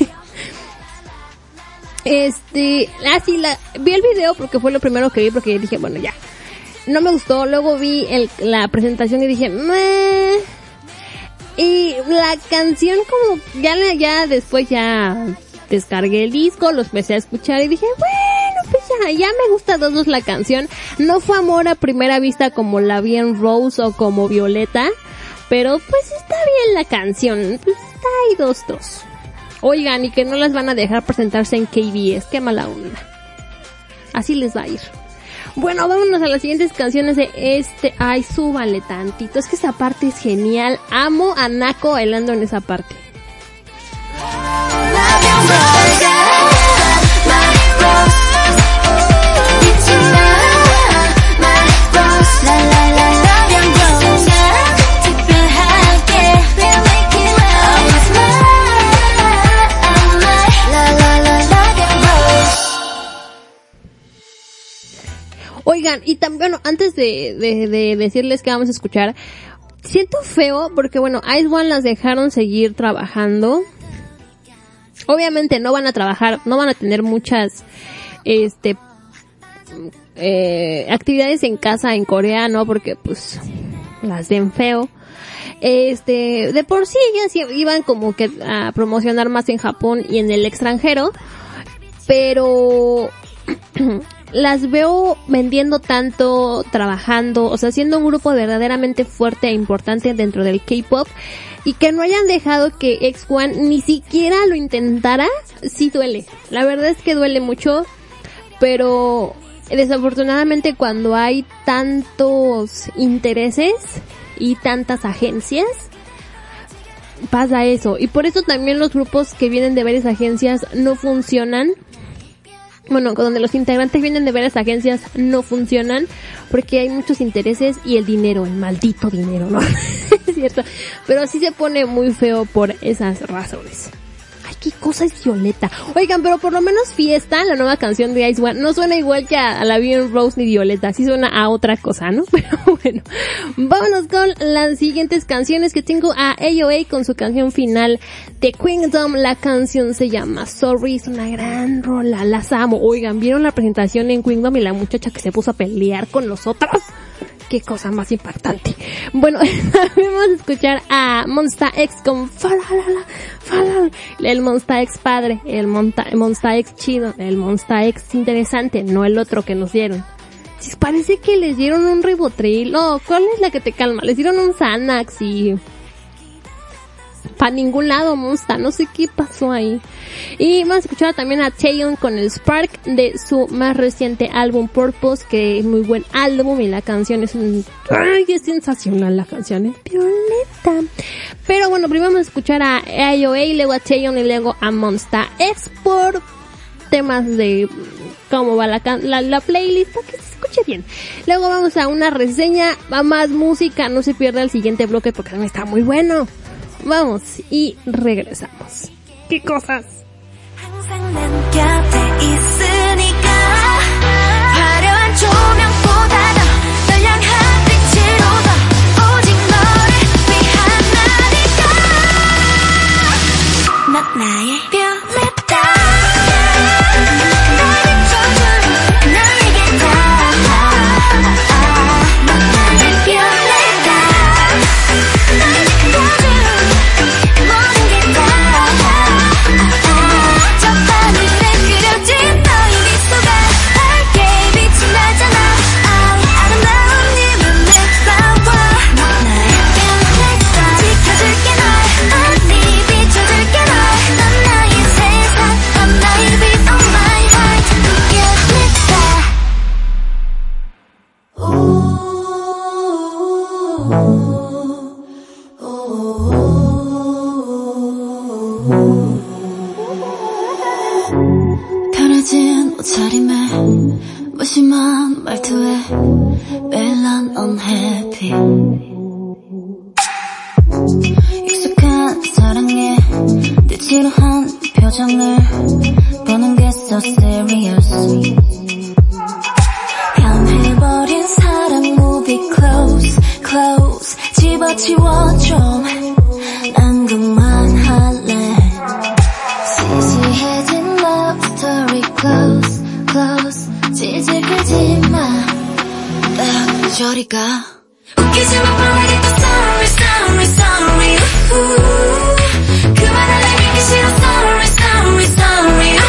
Vi el video porque fue lo primero que vi, porque dije, bueno, ya. No me gustó, luego vi la presentación y dije, meh. Y la canción como, ya después ya descargué el disco, los empecé a escuchar y dije, bueno, pues ya me gusta dos la canción. No fue amor a primera vista como la vi en Rose o como Violeta, pero pues está bien la canción, pues está ahí 2-2. Oigan, y que no las van a dejar presentarse en KBS, qué mala onda. Así les va a ir. Bueno, vámonos a las siguientes canciones de Ay, súbale tantito. Es que esa parte es genial. Amo a Nako bailando en esa parte. Oigan, y también, bueno, antes de decirles que vamos a escuchar, siento feo porque, bueno, Ice One las dejaron seguir trabajando. Obviamente no van a trabajar, no van a tener muchas, actividades en casa en Corea, ¿no? Porque, pues, las den feo. De por sí ellas iban como que a promocionar más en Japón y en el extranjero, pero las veo vendiendo tanto, trabajando, o sea, siendo un grupo verdaderamente fuerte e importante dentro del K-pop, y que no hayan dejado que X1 ni siquiera lo intentara, sí duele. La verdad es que duele mucho, pero desafortunadamente cuando hay tantos intereses y tantas agencias, pasa eso. Y por eso también los grupos que vienen de varias agencias no funcionan. Bueno, donde los integrantes vienen de varias agencias no funcionan porque hay muchos intereses y el dinero, el maldito dinero, ¿no? Es cierto. Pero sí se pone muy feo por esas razones. Ay, qué cosa es Violeta. Oigan, pero por lo menos Fiesta, la nueva canción de Ice One, no suena igual que a la Bien Rose ni Violeta. Sí suena a otra cosa, ¿no? Pero bueno, vámonos con las siguientes canciones que tengo a AOA con su canción final de Kingdom. La canción se llama Sorry, es una gran rola, las amo. Oigan, ¿vieron la presentación en Kingdom y la muchacha que se puso a pelear con los otros? qué cosa más impactante. Bueno, vamos a escuchar a Monsta X con Falala. El Monsta X padre, el Monsta X chido, el Monsta X interesante, no el otro que nos dieron. Si parece que les dieron un Ribotril, ¿cuál es la que te calma? Les dieron un Xanax y... para ningún lado, Monsta, no sé qué pasó ahí. Y vamos a escuchar también a Taeyeon con el Spark de su más reciente álbum Purpose, que es muy buen álbum y la canción es es sensacional la canción, es violeta. Pero bueno, primero vamos a escuchar a IOA, luego a Taeyeon y luego a Monsta X por temas de cómo va la playlist, para que se escuche bien. Luego vamos a una reseña, a más música, no se pierda el siguiente bloque porque también está muy bueno. Vamos y regresamos. ¿Qué cosas? 편해진 옷차림에 무심한 말투에 매일 난 unhappy 익숙한 사랑에 뇌지루한 표정을 보는 게 so serious 변해버린 사랑 movie close close 집어치워 좀 난 그만할래 시시해진 love story close close 질질 끌지마 딱 저리 가 웃기지만 말하겠다 sorry sorry sorry 그만할래 믿기 싫어 sorry sorry sorry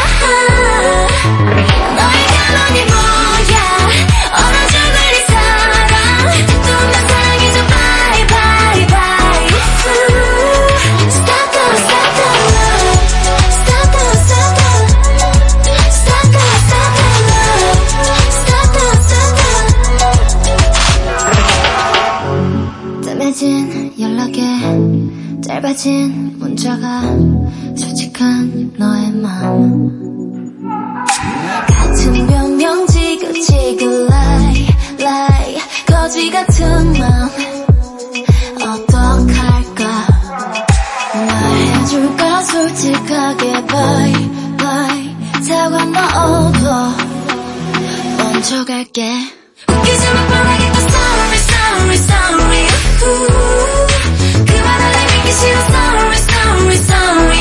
너의 결론이 뭐야 얼어줄 우리 사랑 또 난 사랑해줘 bye bye bye stop the stop the love stop the stop the stop the stop the love stop the stop the 뜸해진 연락에 짧아진 문자가 솔직한 너의 맘 같은 변명 지긋지긋 lie lie 거지 같은 맘 어떡할까 말해줄까 솔직하게 bye bye 사과 넣어둬 먼저 갈게 웃기지만 말하겠다 sorry sorry sorry 그만할래 믿기 싫어 sorry sorry sorry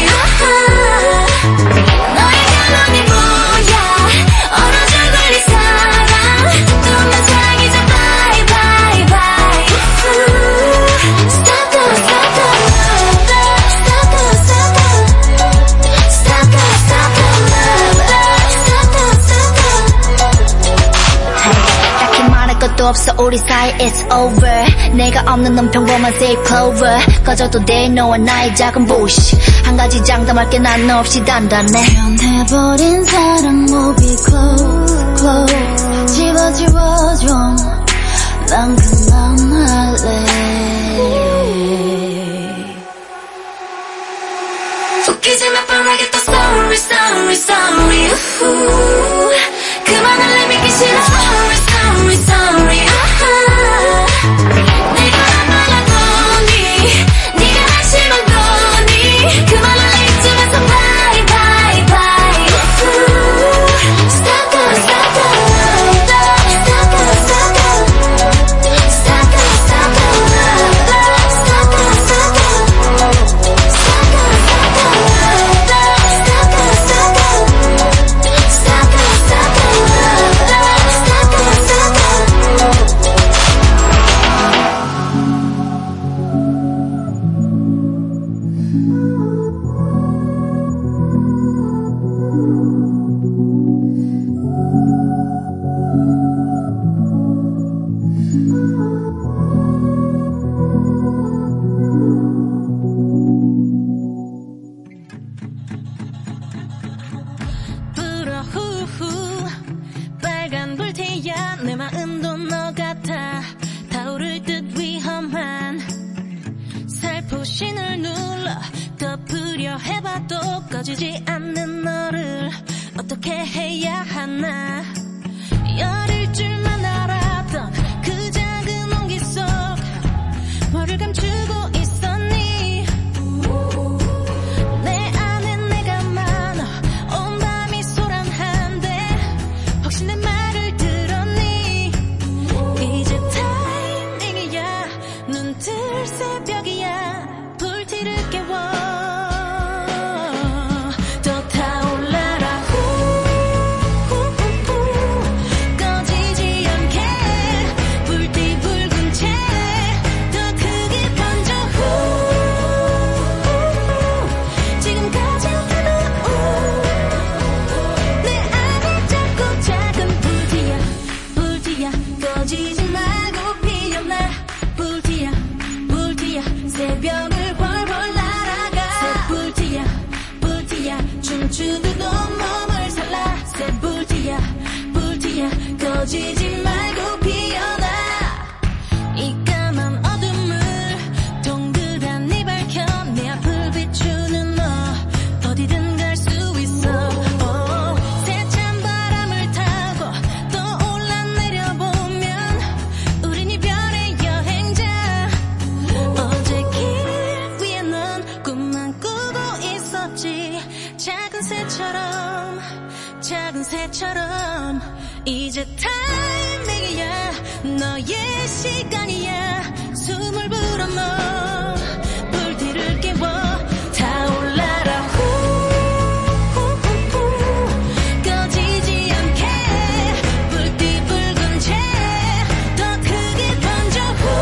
너의 결론이 뭐야 얼어줄 우리 사랑 또 난 사랑해줘 bye bye bye stop the stop the love stop the stop the stop the stop the love stop the stop the 딱히 말할 것도 없어 우리 사이 it's over 내가 없는 넌 평범한 safe clover 꺼져도 돼 너와 나의 작은 bush 한 가지 장담할게 난 너 없이 단단해 변해버린 사랑 movie close close 집어지워 좀 난 그만할래 웃기지만 말하겠다 sorry sorry sorry 그만할래 믿기 싫어 sorry sorry sorry 내가 말하더니 네가 한심한 거니 그만할래 이쯤에서 bye bye bye stop the stop the love stop the stop the stop the stop the love stop the stop the stop the stop the love stop the stop the stop the 더 해봐도 꺼지지 않는 너를 어떻게 해야 하나 열일 줄만 알았던 그 작은 온기 속 뭐를 감추고 있었니 내 안에 내가 많아 온 밤이 소란한데 혹시 내 말을 들었니 이제 타이밍이야 눈 뜰 새벽이야 불티를 깨워 더 타올라라 꺼지지 않게 불티 붉은 채 더 크게 번져 지금 가장 뜨거운 내 안에 작고 작은 불티야 불티야 꺼지지 말고 피어나 불티야 불티야 새벽을 훨훨 날아가 새 불티야 불티야 춤추듯 온몸을 살라 새 불티야 불티야 꺼지지 말고 피어나 이 까만 어둠을 동그랗니 밝혀 내 앞을 비추는 너 어디든 갈 수 있어 세찬 바람을 타고 또 올라내려보면 우린 이별의 여행자 어제 길 위에 넌 꿈만 꾸고 있었지 작은 새처럼 이제 타이밍이야 너의 시간이야 숨을 불어넣어 불티를 깨워 타올라라 꺼지지 않게 불티 붉은 채 더 크게 번져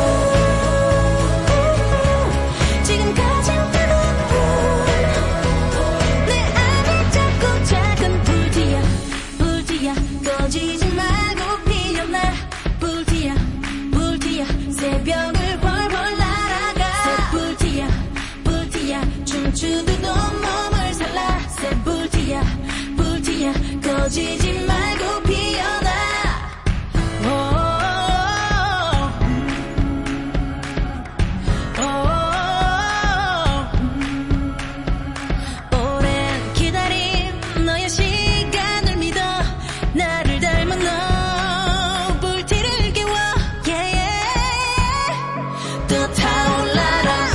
지금 가장 뜨거운 내 안에 작고 작은 불티야 불티야 꺼지지 말고 피어나 불티야 불티야 새벽을 훨훨 날아가 새 불티야 불티야 춤추듯 온몸을 살라 새 불티야 불티야 꺼지지 말고 피어나 오랜 기다림 너의 시간을 믿어 나를 닮은 너 불티를 깨워 더 타올라라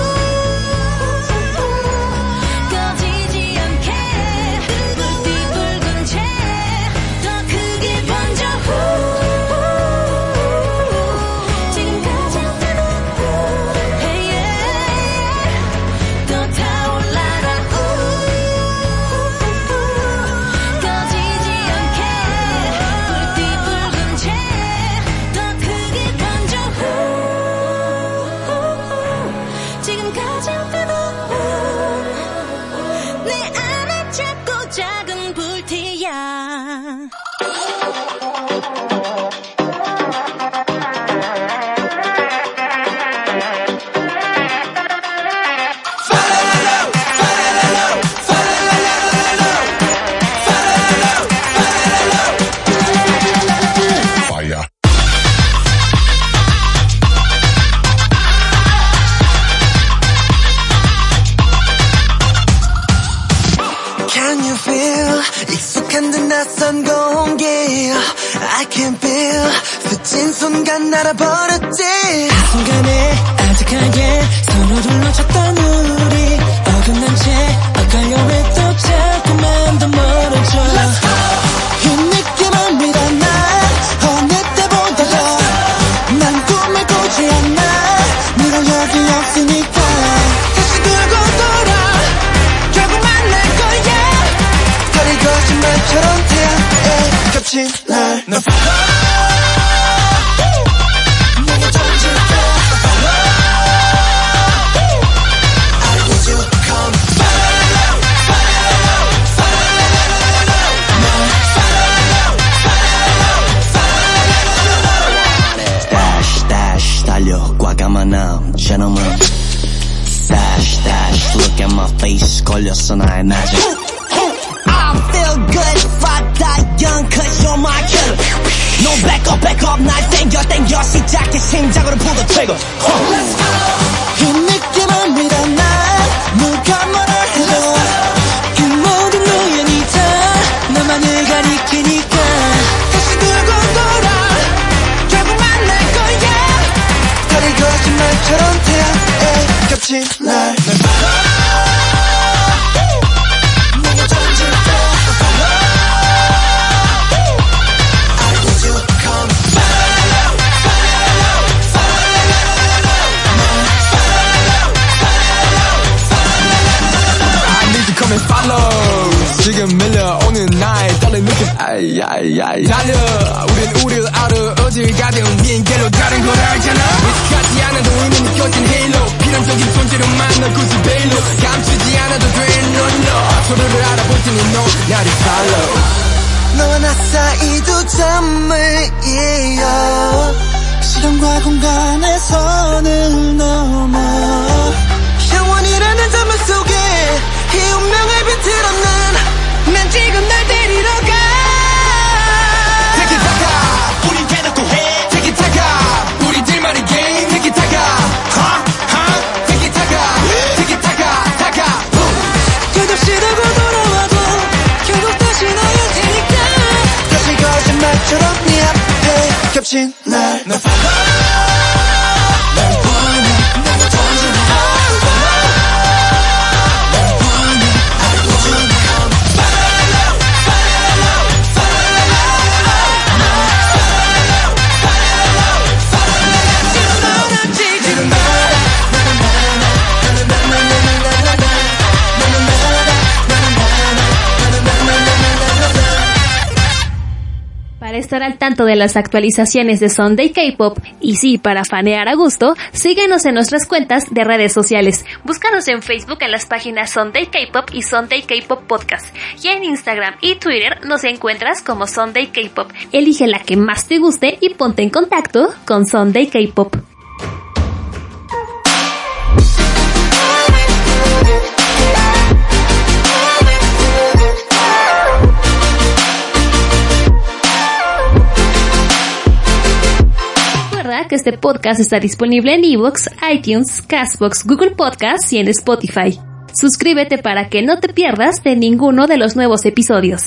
꺼지지 않게 불티 붉은 채 더 크게 번져 지금 가장 뜨거운 더 타올라라 꺼지지 않게 불티 붉은 채 더 크게 번져 지금 가장 뜨거운 내 안에 작고 작은 불티야 Fire. Can you feel 익숙한 듯 낯선 공기 I can feel 스친 순간 날아버렸지 그 순간에 아득하게 서로 둘러쳤던 우리 어긋난 채 엇갈려 왜 또 자꾸만 더 멀어져 이 느낌을 믿어 난 어느 때보다 난 꿈을 꾸지 않아 미련력이 없으니까 다시 들고 돌아 결국 만날 거야 거리 거짓말처럼 태양에 겹친 날 내게 던질게 I need you come Dash dash 달려 과감한 gentleman Dash dash look at my face 걸렸어 나의 낮에 I feel good fat young cause you're my killer No back up 날 땡겨 시작해 심장으로 pull the trigger 이 느낌을 믿어 난 누가 뭐라 해도 겹친 날 지금 밀려오는 나의 떨린 느낌 아이아이아이 달려 우린 우리를 알아 어딜 가든 비행기로 다른 걸 알잖아 위치하지 않아도 의미 느껴진 헤일로 필연적인 존재로 만나 굳이 베일로 감추지 않아도 돼 너 서로를 알아볼 테니 너 나를 follow 너와 나 사이도 잠을 이어 시간과 공간의 선을 넘어 영원이라는 잠을 속에 이 운명을 비틀어 난 지금 날 데리러 가 티키타카 우린 대놓고 해 티키타카 우리들만의 게임 티키타카 티키타카 타카 끝없이라고 돌아와도 결국 다시 너의 테니까 다시 거짓말처럼 네 앞에 겹친 날 Para estar al tanto de las actualizaciones de Sunday K-Pop y sí, para fanear a gusto, síguenos en nuestras cuentas de redes sociales. Búscanos en Facebook en las páginas Sunday K-Pop y Sunday K-Pop Podcast. Y en Instagram y Twitter nos encuentras como Sunday K-Pop. Elige la que más te guste y ponte en contacto con Sunday K-Pop. Que este podcast está disponible en iVoox, iTunes, Castbox, Google Podcasts y en Spotify. Suscríbete para que no te pierdas de ninguno de los nuevos episodios.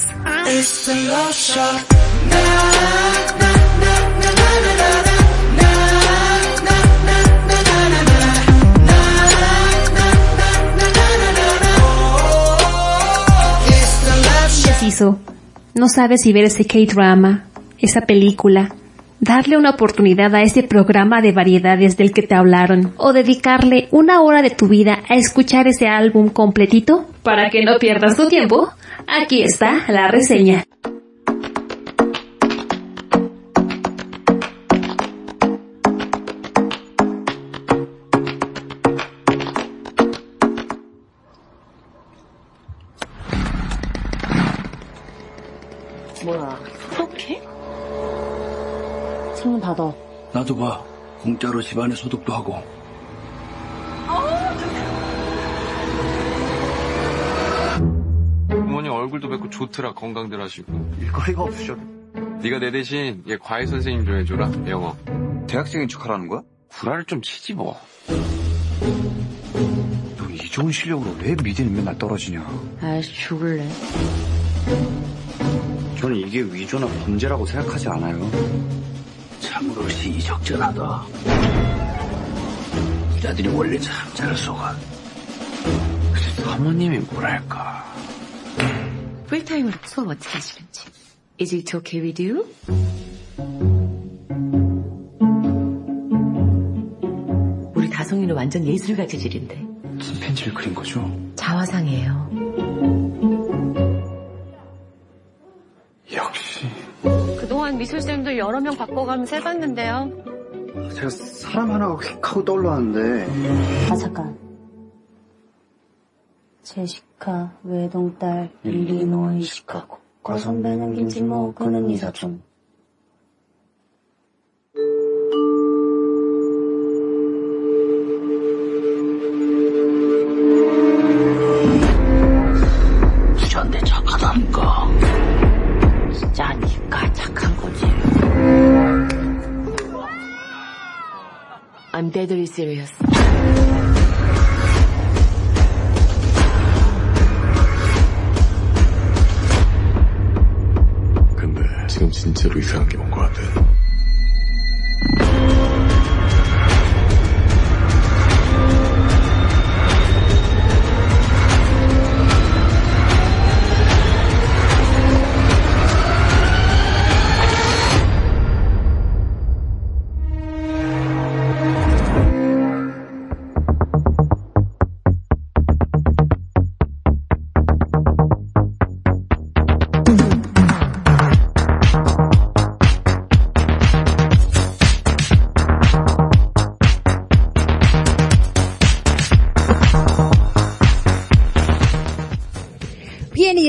Indeciso. No sabes si ver ese K-drama, esa película, darle una oportunidad a este programa de variedades del que te hablaron, o dedicarle una hora de tu vida a escuchar ese álbum completito. Para que no pierdas tu tiempo, aquí está la reseña. 뭐야, 그렇게? 창문 닫아. 나도 봐. 공짜로 집안에 소독도 하고. 부모님 얼굴도 뵙고 좋더라. 건강들 하시고. 일거리가 없으셔. 네가 내 대신 얘 과외 선생님 좀 해줘라. 영어. 대학생인 척하라는 거야? 구라를 좀 치지 뭐. 너 이 좋은 실력으로 왜 미대는 맨날 떨어지냐. 아이씨 죽을래. 저는 이게 위조나 범죄라고 생각하지 않아요. 참으로 시의적절하다. 여자들이 원래 참 잘 속아. 그래도 사모님이 뭐랄까. 풀타임으로 수업 어떻게 하시는지. Is it okay with you? 우리 다송이는 완전 예술가 재질인데. 침팬지를 그린 거죠? 자화상이에요. 역시. 그동안 미술쌤도 여러 명 바꿔가면서 해봤는데요. 제가 사람 하나가 휙 하고 떠올랐는데. 아 잠깐. 제시카, 외동딸, 일리노이, 시카고. 과선배는 김치모, 그는 이사촌. 부자인데 착하다니까. 진짜 니가 착한 거지. I'm deadly serious. 근데 지금 진짜로 이상한 게 온 것 같아.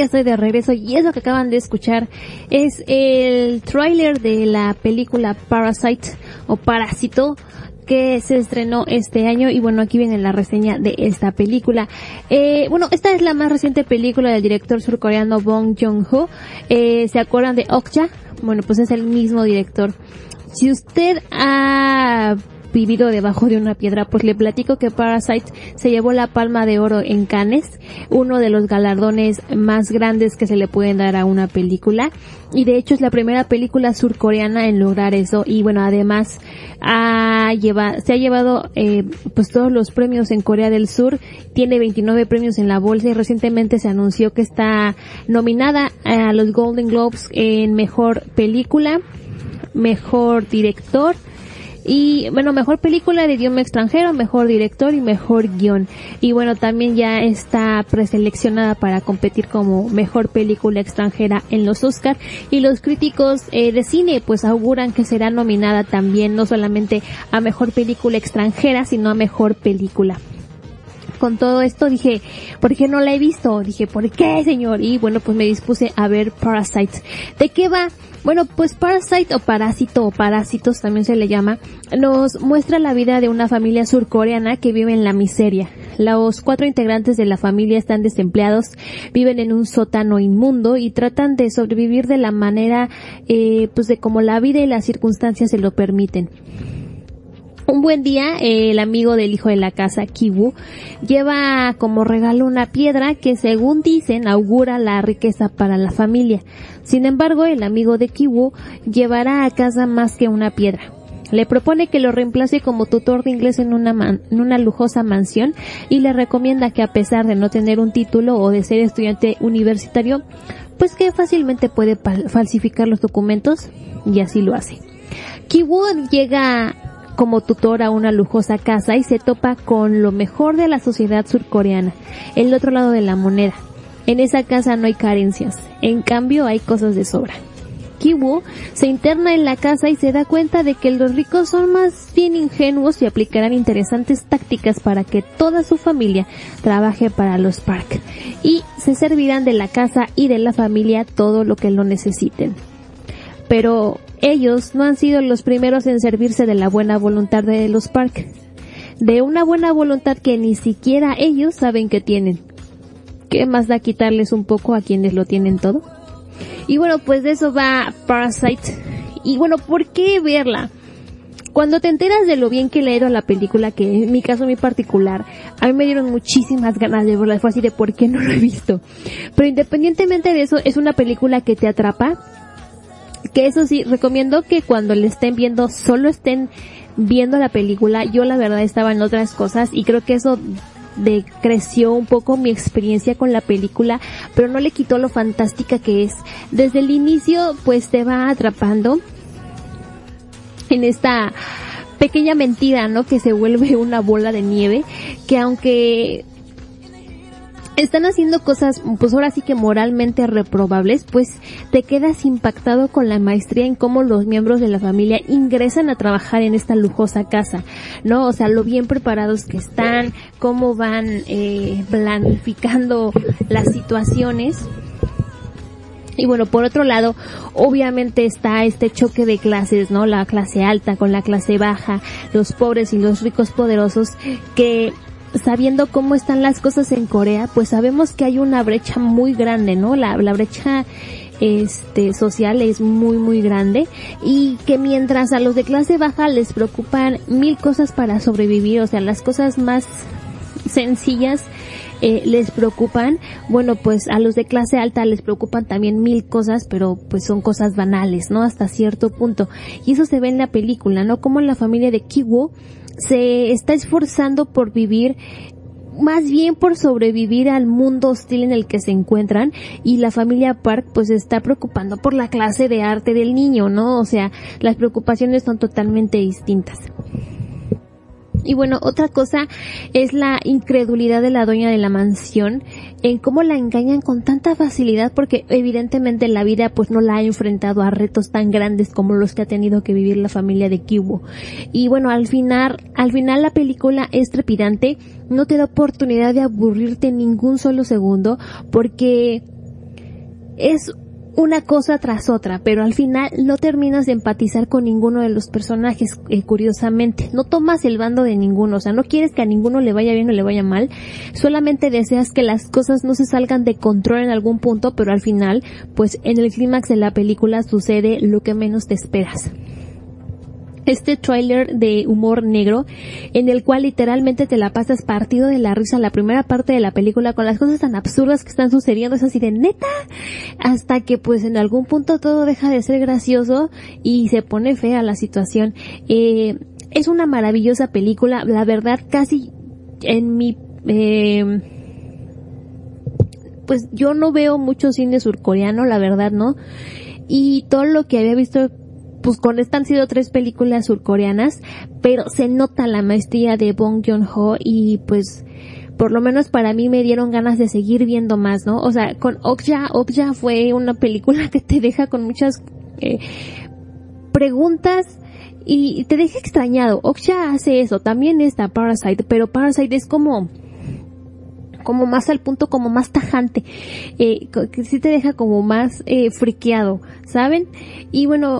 estoy de regreso y eso que acaban de escuchar es el tráiler de la película Parasite o Parásito, que se estrenó este año. Y bueno, aquí viene la reseña de esta película. Bueno, esta es la más reciente película del director surcoreano Bong Joon-ho. ¿Se acuerdan de Okja? Bueno, pues es el mismo director. Si usted ha vivido debajo de una piedra, pues le platico que Parasite se llevó la Palma de Oro en Cannes, uno de los galardones más grandes que se le pueden dar a una película, y de hecho es la primera película surcoreana en lograr eso. Y bueno, además se ha llevado pues todos los premios en Corea del Sur, tiene 29 premios en la bolsa y recientemente se anunció que está nominada a los Golden Globes en mejor película, mejor director y bueno, mejor película de idioma extranjero, mejor director y mejor guión. Y bueno, también ya está preseleccionada para competir como mejor película extranjera en los Oscar, y los críticos de cine pues auguran que será nominada también no solamente a mejor película extranjera, sino a mejor película. Con todo esto dije, ¿por qué no la he visto? Dije, ¿por qué, señor? Y bueno, pues me dispuse a ver Parasite. ¿De qué va? Bueno, pues Parasite o Parásito o Parásitos también se le llama, nos muestra la vida de una familia surcoreana que vive en la miseria. Los 4 integrantes de la familia están desempleados, viven en un sótano inmundo y tratan de sobrevivir de la manera, pues de como la vida y las circunstancias se lo permiten. Un buen día, el amigo del hijo de la casa, Ki-woo, lleva como regalo una piedra que, según dicen, augura la riqueza para la familia. Sin embargo, el amigo de Ki-woo llevará a casa más que una piedra. Le propone que lo reemplace como tutor de inglés en una lujosa mansión y le recomienda que, a pesar de no tener un título o de ser estudiante universitario, pues que fácilmente puede falsificar los documentos, y así lo hace. Ki-woo llega como tutor a una lujosa casa y se topa con lo mejor de la sociedad surcoreana, el otro lado de la moneda. En esa casa no hay carencias, en cambio hay cosas de sobra. Ki-woo se interna en la casa y se da cuenta de que los ricos son más bien ingenuos y aplicarán interesantes tácticas para que toda su familia trabaje para los Park, y se servirán de la casa y de la familia todo lo que lo necesiten. Pero ellos no han sido los primeros en servirse de la buena voluntad de los Park, de una buena voluntad que ni siquiera ellos saben que tienen. ¿Qué más da quitarles un poco a quienes lo tienen todo? Y bueno, pues de eso va Parasite. Y bueno, ¿por qué verla? Cuando te enteras de lo bien que le ha ido a la película, que en mi caso muy particular, a mí me dieron muchísimas ganas de verla. Fue así de ¿por qué no lo he visto? Pero independientemente de eso, es una película que te atrapa. Que eso sí, recomiendo que cuando le estén viendo, solo estén viendo la película. Yo la verdad estaba en otras cosas y creo que eso decreció un poco mi experiencia con la película, pero no le quitó lo fantástica que es. Desde el inicio pues te va atrapando en esta pequeña mentira, ¿no? Que se vuelve una bola de nieve, que aunque están haciendo cosas, pues ahora sí que moralmente reprobables, pues te quedas impactado con la maestría en cómo los miembros de la familia ingresan a trabajar en esta lujosa casa, ¿no? O sea, lo bien preparados que están, cómo van planificando las situaciones. Y bueno, por otro lado, obviamente está este choque de clases, ¿no? La clase alta con la clase baja, los pobres y los ricos poderosos, que sabiendo cómo están las cosas en Corea, pues sabemos que hay una brecha muy grande, ¿no? La brecha social es muy muy grande, y que mientras a los de clase baja les preocupan 1000 cosas para sobrevivir, o sea, las cosas más sencillas les preocupan, bueno, pues a los de clase alta les preocupan también 1000 cosas, pero pues son cosas banales, ¿no? Hasta cierto punto. Y eso se ve en la película, ¿no? Como la familia de Ki-woo se está esforzando por vivir, más bien por sobrevivir al mundo hostil en el que se encuentran, y la familia Park pues se está preocupando por la clase de arte del niño, ¿no? O sea, las preocupaciones son totalmente distintas. Y bueno, otra cosa es la incredulidad de la dueña de la mansión en cómo la engañan con tanta facilidad, porque evidentemente la vida pues no la ha enfrentado a retos tan grandes como los que ha tenido que vivir la familia de Ki-woo. Y bueno, al final la película es trepidante, no te da oportunidad de aburrirte ningún solo segundo, porque es una cosa tras otra, pero al final no terminas de empatizar con ninguno de los personajes, curiosamente. No tomas el bando de ninguno, o sea, no quieres que a ninguno le vaya bien o le vaya mal, solamente deseas que las cosas no se salgan de control en algún punto, pero al final, pues en el clímax de la película sucede lo que menos te esperas. Este tráiler de humor negro, en el cual literalmente te la pasas partido de la risa la primera parte de la película con las cosas tan absurdas que están sucediendo, es así de neta, hasta que pues en algún punto todo deja de ser gracioso y se pone fea la situación. Es una maravillosa película, la verdad, casi en mi pues yo no veo mucho cine surcoreano, la verdad, ¿no? Y todo lo que había visto, pues con esta han sido 3 películas surcoreanas, pero se nota la maestría de Bong Joon-ho y pues por lo menos para mí me dieron ganas de seguir viendo más, ¿no? O sea, con Okja fue una película que te deja con muchas preguntas y te deja extrañado. Okja hace eso, también está Parasite, pero Parasite es como más al punto, como más tajante, que sí te deja como más friqueado, ¿saben? Y bueno,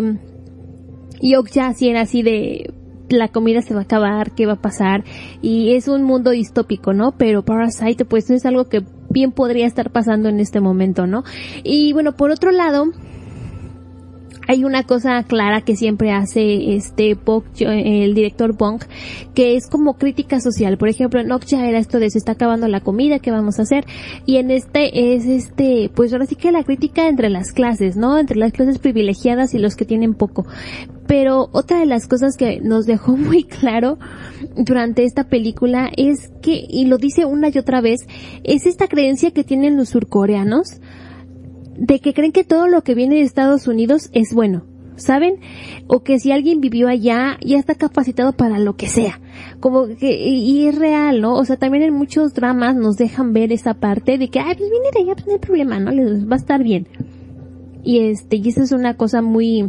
Okja sí era así de la comida se va a acabar, ¿qué va a pasar? Y es un mundo distópico, ¿no? Pero Parasite pues es algo que bien podría estar pasando en este momento, ¿no? Y bueno, por otro lado, hay una cosa clara que siempre hace el director Bong, que es como crítica social. Por ejemplo, en Okja era esto de se está acabando la comida, ¿qué vamos a hacer? Y en este es pues ahora sí que la crítica entre las clases, ¿no? Entre las clases privilegiadas y los que tienen poco. Pero otra de las cosas que nos dejó muy claro durante esta película es que, y lo dice una y otra vez, es esta creencia que tienen los surcoreanos de que creen que todo lo que viene de Estados Unidos es bueno, ¿saben? O que si alguien vivió allá ya está capacitado para lo que sea. Como que, y es real, ¿no? O sea, también en muchos dramas nos dejan ver esa parte de que, pues viene de allá, pues no hay problema, ¿no? Les va a estar bien. Y y eso es una cosa muy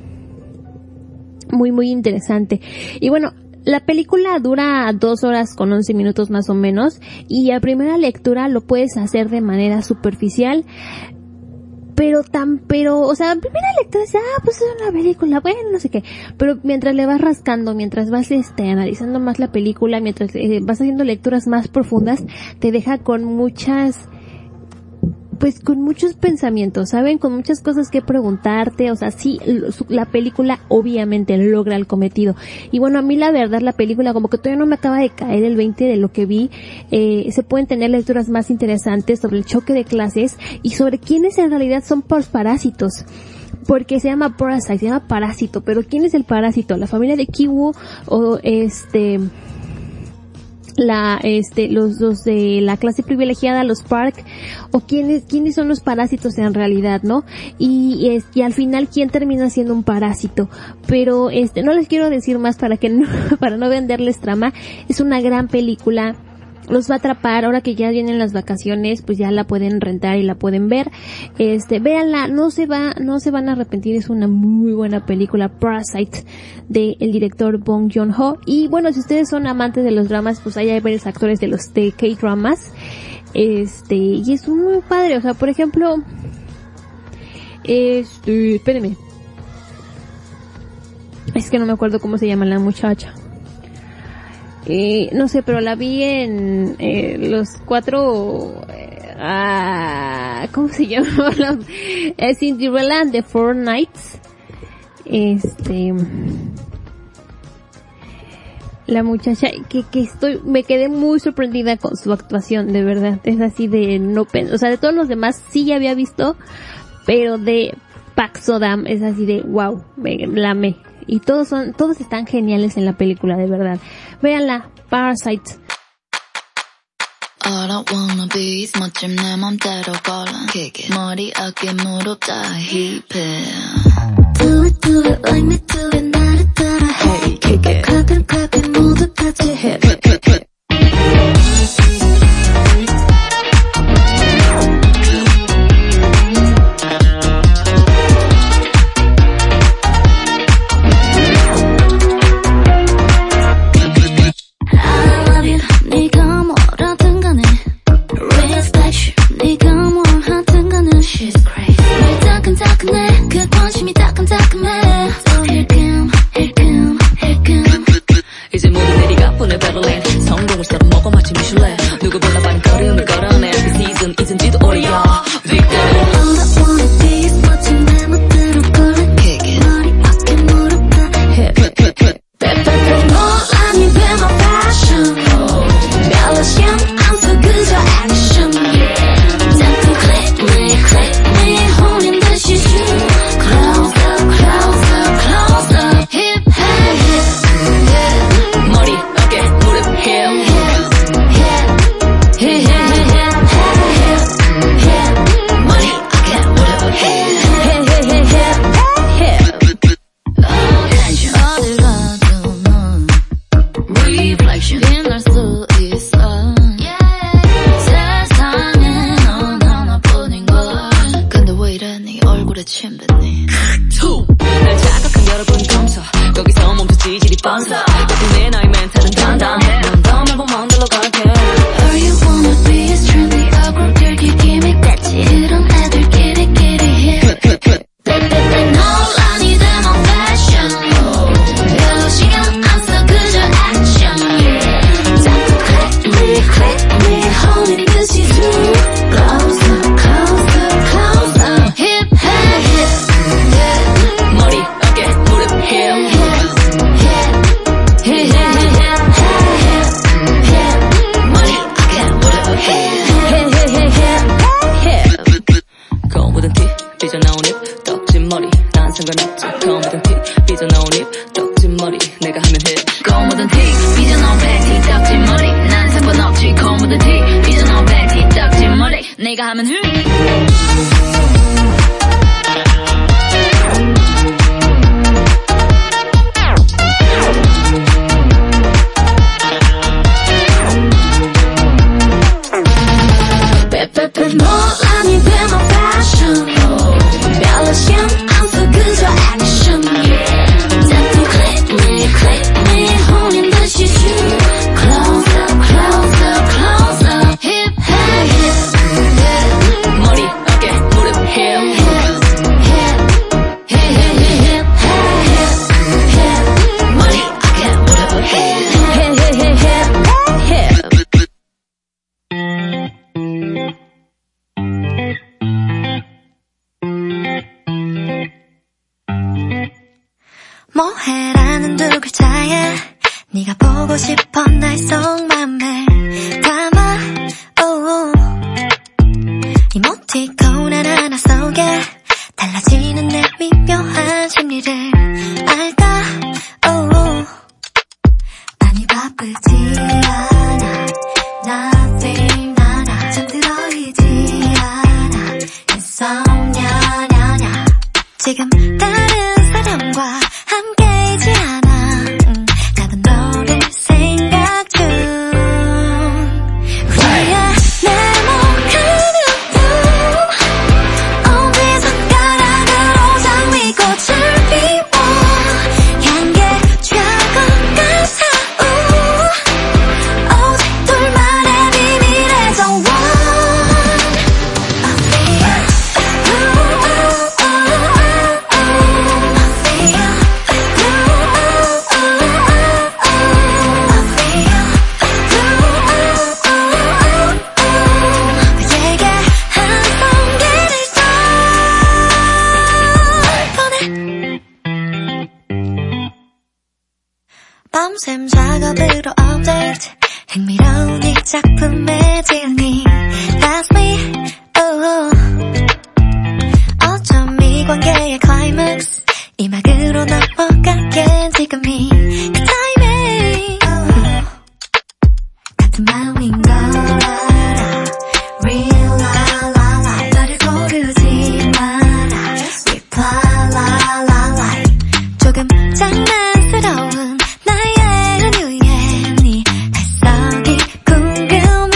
interesante. Y bueno, la película dura 2 horas con 11 minutos más o menos, y a primera lectura lo puedes hacer de manera superficial, pero, o sea, en primera lectura dices, pues es una película, bueno, no sé qué, pero mientras le vas rascando, mientras vas analizando más la película, mientras vas haciendo lecturas más profundas, te deja con con muchos pensamientos, ¿saben? Con muchas cosas que preguntarte, o sea, sí, la película obviamente logra el cometido. Y bueno, a mí la verdad la película como que todavía no me acaba de caer el 20 de lo que vi. Se pueden tener lecturas más interesantes sobre el choque de clases y sobre quiénes en realidad son los parásitos. Porque se llama Parasite, se llama parásito, pero ¿quién es el parásito? ¿La familia de Ki-woo o los de la clase privilegiada, los Park, o quiénes son los parásitos en realidad, ¿no? Y al final quién termina siendo un parásito. Pero no les quiero decir más para no venderles trama. Es una gran película. Los va a atrapar. Ahora que ya vienen las vacaciones, pues ya la pueden rentar y la pueden ver. Véanla, no se van a arrepentir, es una muy buena película, Parasite, del director Bong Joon-ho. Y bueno, si ustedes son amantes de los dramas, pues ahí hay varios actores de K-dramas. Y es muy padre, o sea, por ejemplo, espérenme. Es que no me acuerdo cómo se llama la muchacha. No sé, pero la vi en los 4 ¿cómo se llama? Cinderella and the Four Knights. La muchacha que me quedé muy sorprendida con su actuación, de verdad. Es así de o sea, de todos los demás sí ya había visto, pero de Park So-dam es así de wow, la amé. Y todos están geniales en la película, de verdad. Véanla, Parasite. I don't wanna be 멋진 내 맘대로 골라 머리 어깨 무릎 다 힙해 Do it like me do it 나를 따라 Hey kick it 가끔 모두 같이 hit it She's 덕분에 베를린 성공을 썰어 먹어 마치 미슐랭 누구보다 빠른 걸음을 걸어내 그 시즌 잊은 지도 오래야 빅데이 All I wanna be is 멋진 내 멋대로 걸어 머리 어깨 무릎 다 hip 논란이 돼 my passion 멜로디언 I'm so good at action 자꾸 click me 혼인 듯이 shoot close up hip 머리 어깨 무릎 hip 머리 어깨 무릎 어딜 가도 넌 reflection 빛날 수 있어 세상에 넌 하나뿐인걸 근데 왜 이래 네 얼굴에 침 뱉니 날 자극한 여러분 검사 거기서 멈춰 지질이 뻔서 같은 내 나의 멘탈은 단단해 넌 더 넓은 먼 길로 갈게 All you wanna be is trendy 얼굴들 기기믹 같지 이런 애들끼리끼리 hip 논란이 돼 my fashion 멜로디언 I'm so good at action 자꾸 click me 혼인 듯이 zoom close up hip 머리 어깨 무릎 hip 머리 어깨 무릎 거울 묻은 티 삐져나온 입 떡진 머리 난 상관없지 거울 묻은 티 삐져나온 입 떡진 머리 내가 하면 해 거울 묻은 티 삐져나온 팬티 떡진 머리 난 상관없지 거울 묻은 티 삐져나온 팬티 떡진 머리 내가 하면 해 논란이 돼 my fashion 멜로디언 I'm so good at action 자꾸 click me 혼인 듯이 shoot close up hip 머리 어깨 무릎 hip 머리 어깨 무릎 뭐해라는 두 글자에 네가 보고 싶어 날 속맘에 담아 이모티콘 하나하나 속에 달라지는 내 미묘한 심리를 알까 아니 바쁘지 않아 nothing 나나 잠들어 있지 않아 insomnia 냐냐 지금 다른 사람과 함께이지 않아 나도 너를 생각 중 우리의 내 몸가루도 어디 손가락으로 장미꽃을 피워 향기 취할 것 같아 오직 둘만의 비밀의 정원 밤샘 작업으로 업데이트 흥미로운 이 작품의 진리 That's me 어쩜 이 관계의 클라이맥스 이 막으로 넘어가게 지금이 그 타이밍 같은 마음인 걸 알아 Real la la la 너를 고르지 마라 Reply la la la 조금 장난스러운 나의 은유에 네 발성이 궁금해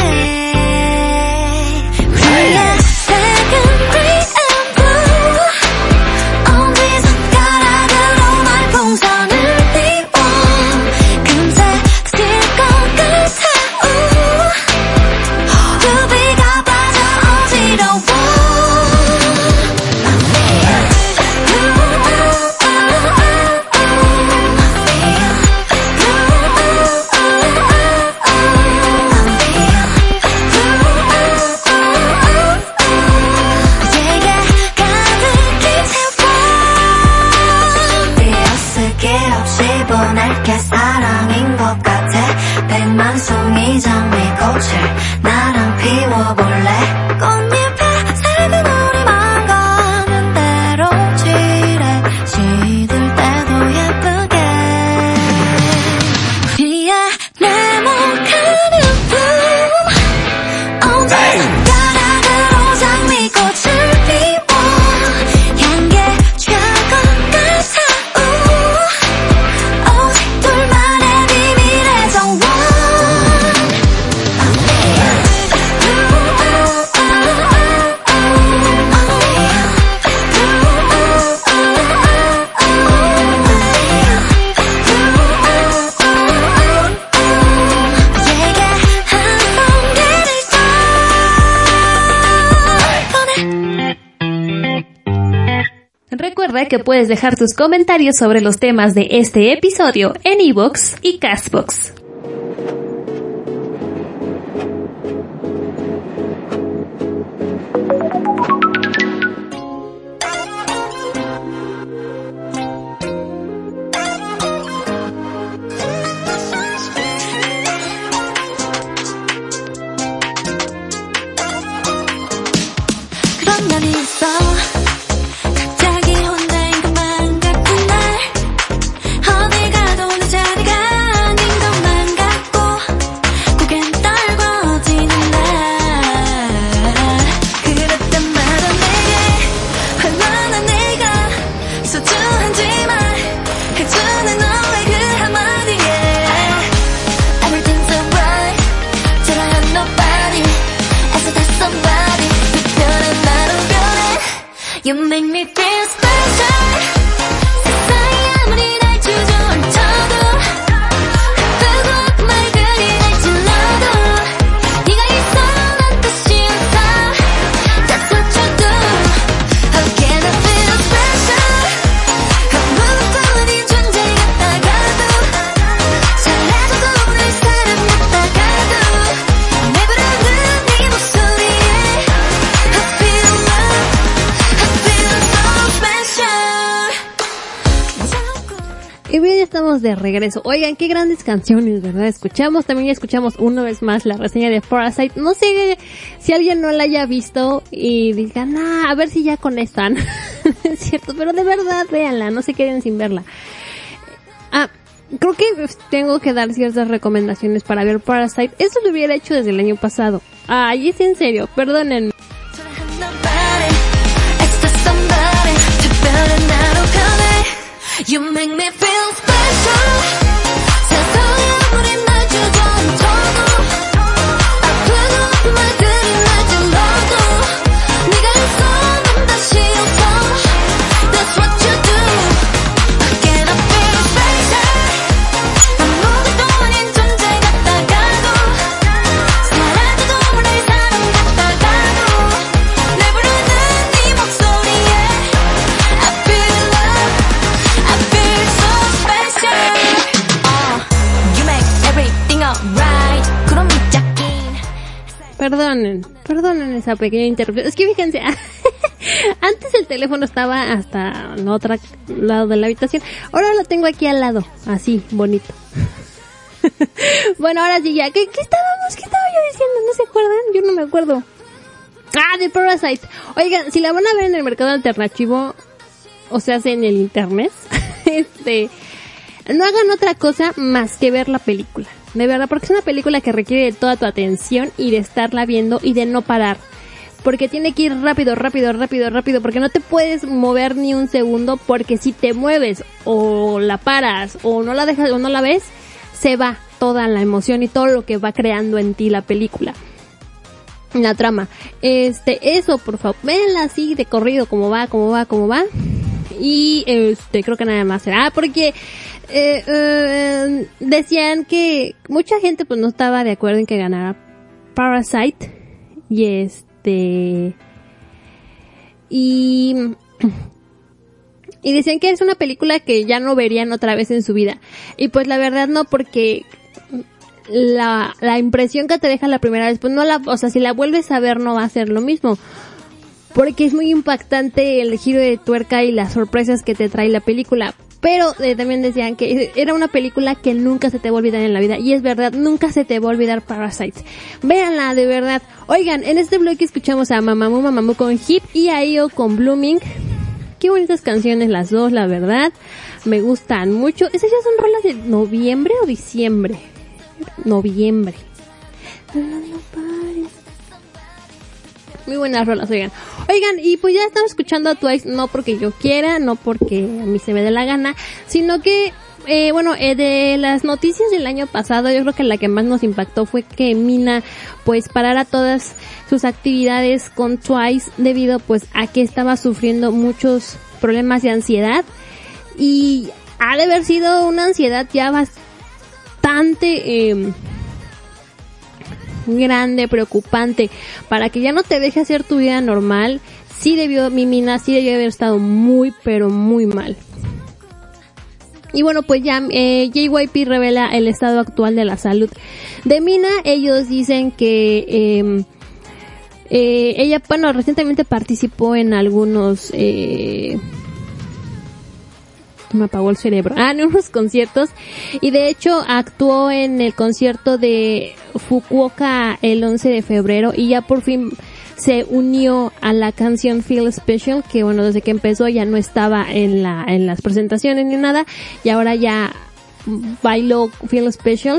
우리의 second green and blue 어디 손가락으로 말풍선을 띄워 Recuerda que puedes dejar tus comentarios sobre los temas de este episodio en iVoox y Castbox. You make me feel special. 세상이 아무리 날 주저앉혀도 뜨거운 말들이 날 질러도 네가 있어 난 뜻이 없어. That's what you do. How can I feel special? 아무것도 아닌 존재 같다가도 잘해줘도 날 사랑했다가도 내 부르는 네 목소리에 I feel love. Y bien, ya estamos de regreso. Oigan, qué grandes canciones, ¿verdad? También escuchamos una vez más la reseña de Parasite. No sé si alguien no la haya visto y digan, a ver si ya con esta, ¿no? Es cierto, pero de verdad, véanla, no se queden sin verla. Creo que tengo que dar ciertas recomendaciones para ver Parasite. Eso lo hubiera hecho desde el año pasado. Ay, es en serio, perdónenme. You make me feel special. 세상이 아무리 날 주저앉혀도 아프고 말들이 날 질러도 네가 있어 난 다시 없어. That's what you do. Again I feel special. 아무것도 아닌 존재 같다가도 사라져도 날 사랑했다가도 내 부르는 네 목소리에 I feel love. I feel so special. You make everything alright. 그럼 짝긴. Perdonen esa pequeña interrupción. Es que fíjense, antes el teléfono estaba hasta en otro lado de la habitación. Ahora lo tengo aquí al lado, así, bonito. Bueno, ahora sí ya. ¿Qué estaba yo diciendo? ¿No se acuerdan? Yo no me acuerdo. De Parasite. Oigan, si la van a ver en el mercado alternativo, o sea, en el internet, no hagan otra cosa más que ver la película. De verdad, porque es una película que requiere de toda tu atención y de estarla viendo y de no parar. Porque tiene que ir rápido, porque no te puedes mover ni un segundo, porque si te mueves o la paras o no la dejas o no la ves, se va toda la emoción y todo lo que va creando en ti la película. La trama. Eso, por favor, véanla así de corrido, como va. Y creo que nada más será, porque decían que mucha gente pues no estaba de acuerdo en que ganara Parasite y decían que es una película que ya no verían otra vez en su vida. Y pues la verdad no, porque la impresión que te deja la primera vez, pues no si la vuelves a ver no va a ser lo mismo. Porque es muy impactante el giro de tuerca y las sorpresas que te trae la película. Pero también decían que era una película que nunca se te va a olvidar en la vida. Y es verdad, nunca se te va a olvidar Parasite. Véanla, de verdad. Oigan, en este bloque escuchamos a Mamamoo con Hip y a IO con Blooming. Qué bonitas canciones las dos, la verdad. Me gustan mucho. ¿Esas ya son rolas de noviembre o diciembre? Noviembre. Muy buenas rolas, oigan, y pues ya estamos escuchando a Twice, no porque yo quiera, no porque a mí se me dé la gana, sino que, de las noticias del año pasado, yo creo que la que más nos impactó fue que Mina, pues, parara todas sus actividades con Twice, debido, pues, a que estaba sufriendo muchos problemas de ansiedad, y ha de haber sido una ansiedad ya bastante, grande, preocupante, para que ya no te deje hacer tu vida normal, mi Mina sí debió haber estado muy, pero muy mal. Y bueno, pues ya JYP revela el estado actual de la salud de Mina. Ellos dicen que ella, bueno, recientemente participó en algunos... me apagó el cerebro. En unos conciertos. Y de hecho actuó en el concierto de Fukuoka el 11 de febrero. Y ya por fin se unió a la canción Feel Special. Que bueno, desde que empezó ya no estaba en las presentaciones ni nada. Y ahora ya bailó Feel Special.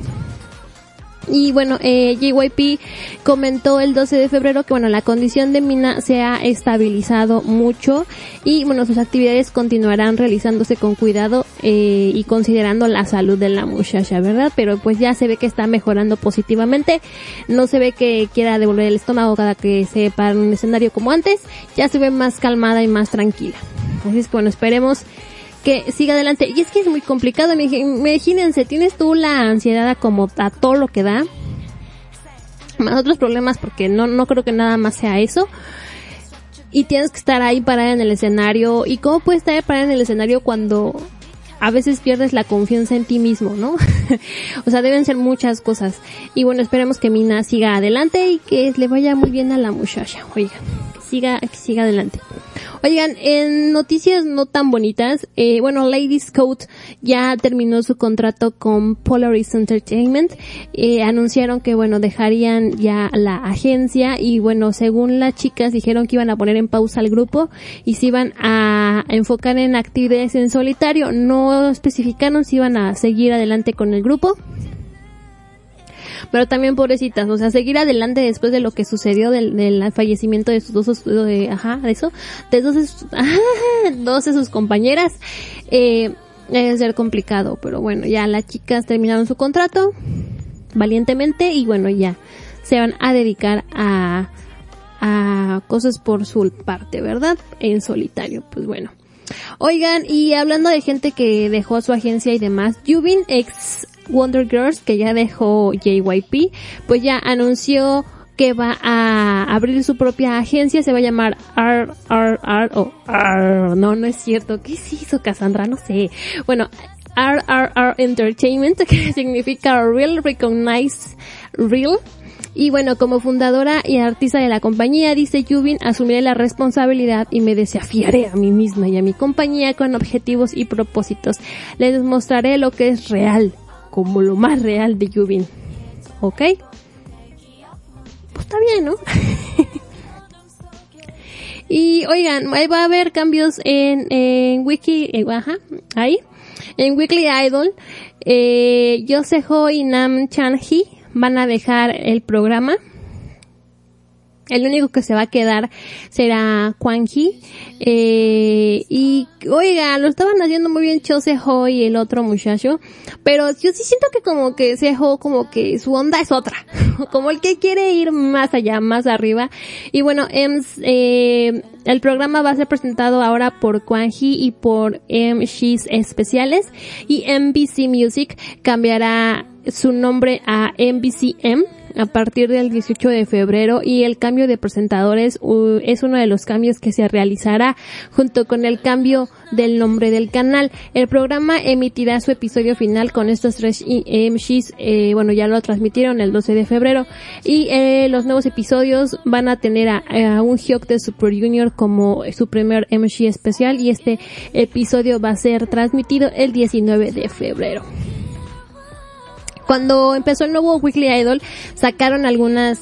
Y bueno, JYP comentó el 12 de febrero que bueno, la condición de Mina se ha estabilizado mucho y bueno, sus actividades continuarán realizándose con cuidado y considerando la salud de la muchacha, ¿verdad? Pero pues ya se ve que está mejorando positivamente, no se ve que quiera devolver el estómago cada que se para en un escenario como antes, ya se ve más calmada y más tranquila. Así es que bueno, esperemos que siga adelante. Y es que es muy complicado, imagínense, tienes tú la ansiedad como a todo lo que da, más otros problemas porque no creo que nada más sea eso, y tienes que estar ahí parada en el escenario. ¿Y cómo puedes estar parada en el escenario cuando a veces pierdes la confianza en ti mismo, no? O sea, deben ser muchas cosas. Y bueno, esperemos que Mina siga adelante y que le vaya muy bien a la muchacha. Oigan, que siga adelante. Oigan, en noticias no tan bonitas, bueno, Ladies Code ya terminó su contrato con Polaris Entertainment, anunciaron que bueno, dejarían ya la agencia y bueno, según las chicas dijeron que iban a poner en pausa el grupo y se iban a enfocar en actividades en solitario, no especificaron si iban a seguir adelante con el grupo. Pero también pobrecitas, o sea, seguir adelante después de lo que sucedió del fallecimiento de sus dos de sus compañeras, debe ser complicado, pero bueno, ya las chicas terminaron su contrato valientemente y bueno, ya se van a dedicar a cosas por su parte, ¿verdad? En solitario, pues bueno. Oigan, y hablando de gente que dejó su agencia y demás, Yubin, ex Wonder Girls, que ya dejó JYP, pues ya anunció que va a abrir su propia agencia, se va a llamar no es cierto, ¿qué se hizo Cassandra? No sé, bueno, RRR Entertainment, que significa Real Recognize Real. Y bueno, como fundadora y artista de la compañía, dice Yubin, asumiré la responsabilidad y me desafiaré a mí misma y a mi compañía con objetivos y propósitos. Les mostraré lo que es real, como lo más real de Yubin. ¿Ok? Pues está bien, ¿no? Y oigan, ahí va a haber cambios en Weekly Idol. Yo Seho y Nam Chan-hee van a dejar el programa. El único que se va a quedar será Kwang Hee. Y oiga, lo estaban haciendo muy bien Cho Se-ho y el otro muchacho, pero yo sí siento que como que Se-ho, como que su onda es otra, como el que quiere ir más allá, más arriba. Y bueno, el programa va a ser presentado ahora por Kwang Hee y por MCs especiales, y MBC Music cambiará su nombre a MBCM a partir del 18 de febrero, y el cambio de presentadores es uno de los cambios que se realizará junto con el cambio del nombre del canal. El programa emitirá su episodio final con estos tres MCs, bueno, ya lo transmitieron el 12 de febrero, y los nuevos episodios van a tener a un Hyuk de Super Junior como su primer MC especial, y este episodio va a ser transmitido el 19 de febrero. Cuando empezó el nuevo Weekly Idol, sacaron algunas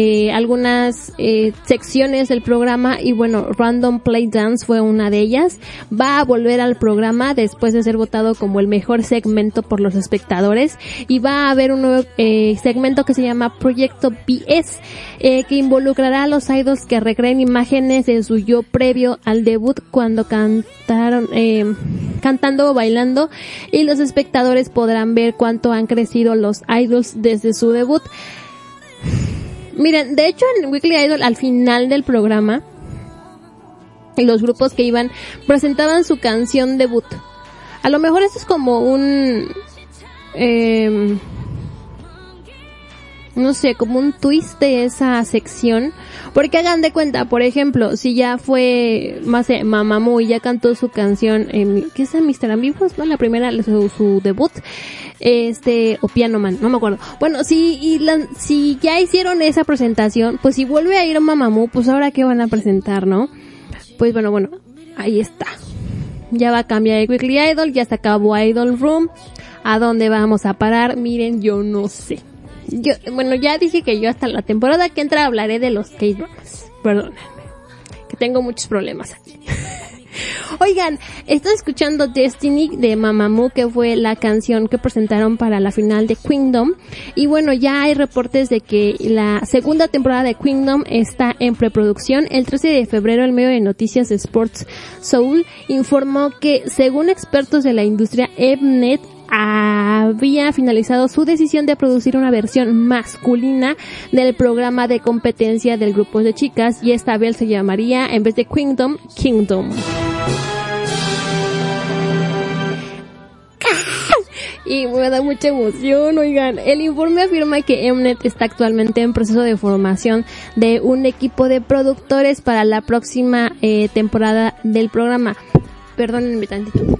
secciones del programa, y bueno, Random Play Dance fue una de ellas. Va a volver al programa después de ser votado como el mejor segmento por los espectadores, y va a haber un nuevo segmento que se llama Proyecto BS, que involucrará a los idols que recreen imágenes de su yo previo al debut cuando cantando o bailando, y los espectadores podrán ver cuánto han crecido los idols desde su debut. Miren, de hecho en Weekly Idol, al final del programa, los grupos que iban presentaban su canción debut. A lo mejor esto es como un no sé, como un twist de esa sección, porque hagan de cuenta, por ejemplo, si ya fue, más Mamamoo y ya cantó su canción, ¿qué es Mr. Ambiguous? ¿No? La primera, su debut, o Piano Man, no me acuerdo. Bueno, si ya hicieron esa presentación, pues si vuelve a ir Mamamoo, pues ahora qué van a presentar, ¿no? Pues bueno, ahí está. Ya va a cambiar el Weekly Idol, ya se acabó Idol Room. ¿A dónde vamos a parar? Miren, yo no sé. Ya dije que yo hasta la temporada que entra hablaré de los K-dramas. Perdónenme, que tengo muchos problemas aquí. Oigan, estoy escuchando Destiny de Mamamoo, que fue la canción que presentaron para la final de Kingdom. Y bueno, ya hay reportes de que la segunda temporada de Kingdom está en preproducción. El 13 de febrero, el medio de noticias de Sports Soul informó que, según expertos de la industria, Mnet había finalizado su decisión de producir una versión masculina del programa de competencia del grupo de chicas, y esta vez se llamaría, en vez de Kingdom, Kingdom. Y me da mucha emoción, oigan. El informe afirma que Mnet está actualmente en proceso de formación de un equipo de productores para la próxima temporada del programa. Perdónenme tantito.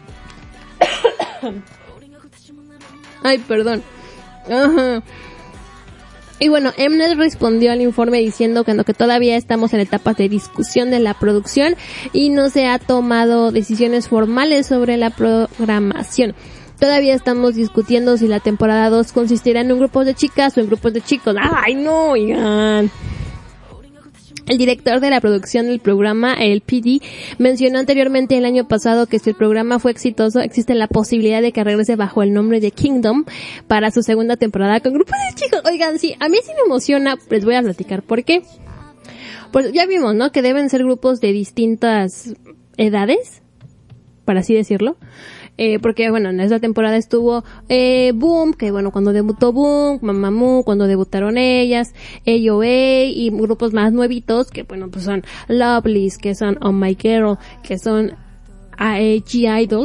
Ay, perdón. Ajá. Y bueno, Mnet respondió al informe diciendo que todavía estamos en etapas de discusión de la producción y no se ha tomado decisiones formales sobre la programación. Todavía estamos discutiendo si la temporada 2 consistirá en un grupo de chicas o en grupos de chicos. ¡Ay, no, oigan! El director de la producción del programa, el PD, mencionó anteriormente el año pasado que si el programa fue exitoso, existe la posibilidad de que regrese bajo el nombre de Kingdom para su segunda temporada con grupos de chicos. Oigan, sí, a mí sí me emociona, les voy a platicar por qué. Pues ya vimos, ¿no? Que deben ser grupos de distintas edades, para así decirlo. Porque bueno, en esta temporada estuvo Boom, que bueno, cuando debutó Boom, Mamamoo, cuando debutaron ellas, AOA, y grupos más nuevitos, que bueno, pues son Lovelyz, que son Oh My Girl, que son Idol.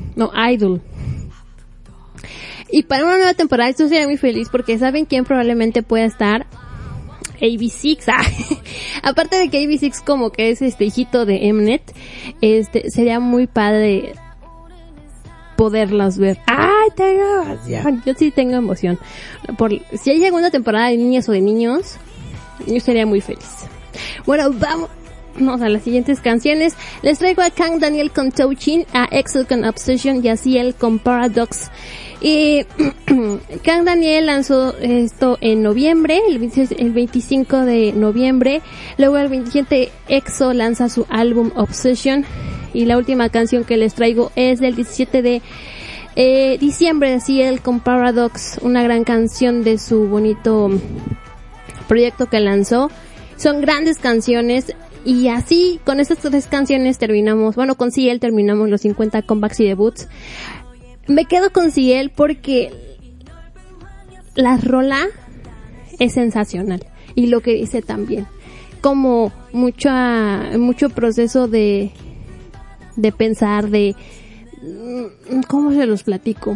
Y para una nueva temporada esto sería muy feliz, porque ¿saben quién probablemente pueda estar? AB6, aparte de que AB6 como que es hijito de Mnet, sería muy padre poderlas ver. ¡Ay, tengo emoción! Yo sí tengo emoción. Si hay segunda temporada de niñas o de niños, yo sería muy feliz. Bueno, vamos a las siguientes canciones. Les traigo a Kang Daniel con Touchin, a EXO con Obsession y a CL con Paradox. Y Kang Daniel lanzó esto en noviembre, el 25 de noviembre. Luego el 27 EXO lanza su álbum Obsession. Y la última canción que les traigo es del 17 de diciembre de CL con Paradox, una gran canción de su bonito proyecto que lanzó. Son grandes canciones y así con estas tres canciones terminamos, bueno, con CL terminamos los 50 comebacks y debuts. Me quedo con CL porque la rola es sensacional y lo que dice también, como mucho proceso de pensar, ¿cómo se los platico?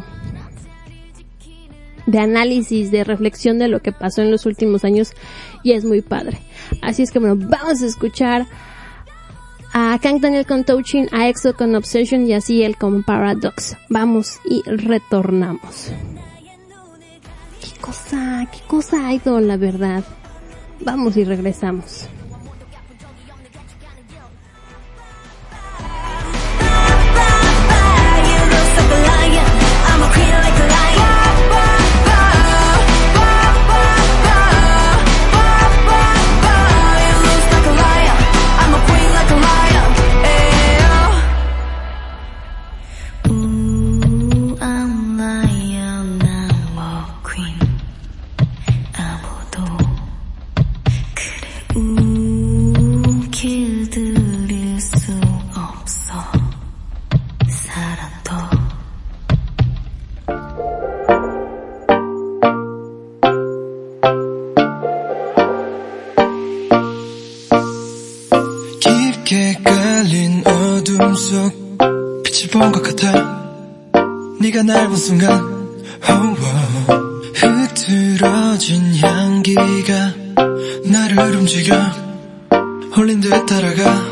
De análisis, de reflexión de lo que pasó en los últimos años, y es muy padre. Así es que bueno, vamos a escuchar a Kang Daniel con Touchin, a EXO con Obsession y así él con Paradox. Vamos y retornamos. Qué cosa idol, la verdad. Vamos y regresamos. 네가 날 본 순간 흐트러진 향기가 나를 움직여 홀린 듯 따라가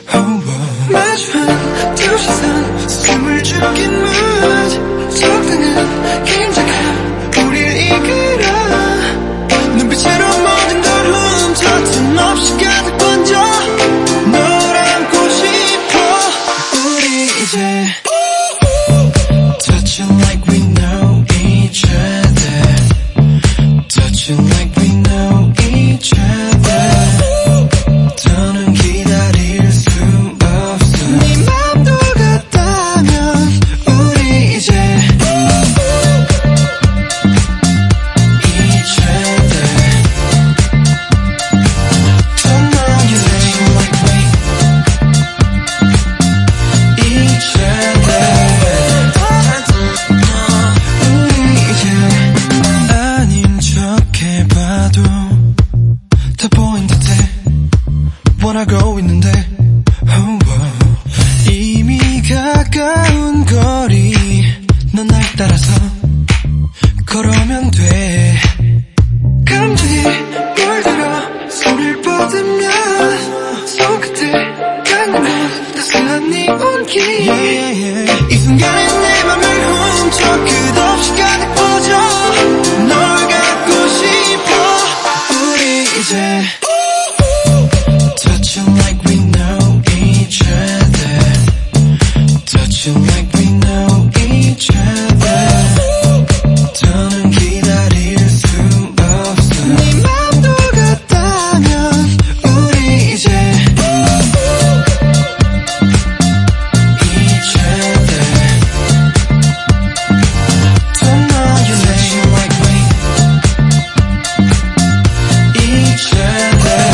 마주한 두 시선 숨을 죽인 mood 적당한 긴장감 우릴 이끌어 눈빛으로 모든 걸 훔쳐 틈없이 가득 번져 널 안고 싶어 우리 이제 touching like we know each other touching like we know each other 더는 기다릴 수 없어 네 맘도 같다면 우리 이제 each other Don't know you like we each other 우리 이제 아닌 척 해봐도 다 보인 듯해 원하고 있는데 이미 가까운 거리 넌 날 따라서 걸어오면 돼 감정이 물들어 손을 뻗으면 손끝에 닿는 건 따스한 네 온기 이 순간에 내 맘을 훔쳐 끝없이 가득 퍼져 널 갖고 싶어 우리 이제 touching like we know each other touching like we know each other 더는 기다릴 수 없어 네 맘도 같다면 우리 이제 each other Don't know you like we each other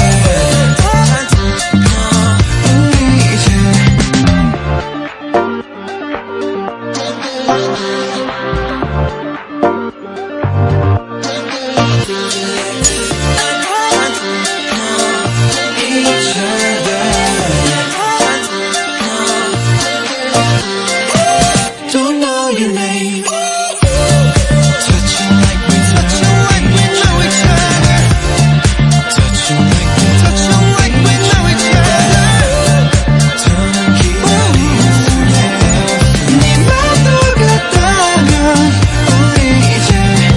Don't know your name touching like we know each other touching like we know each other 더는 기다릴 수 없어 네 맘도 같다면 우리 이제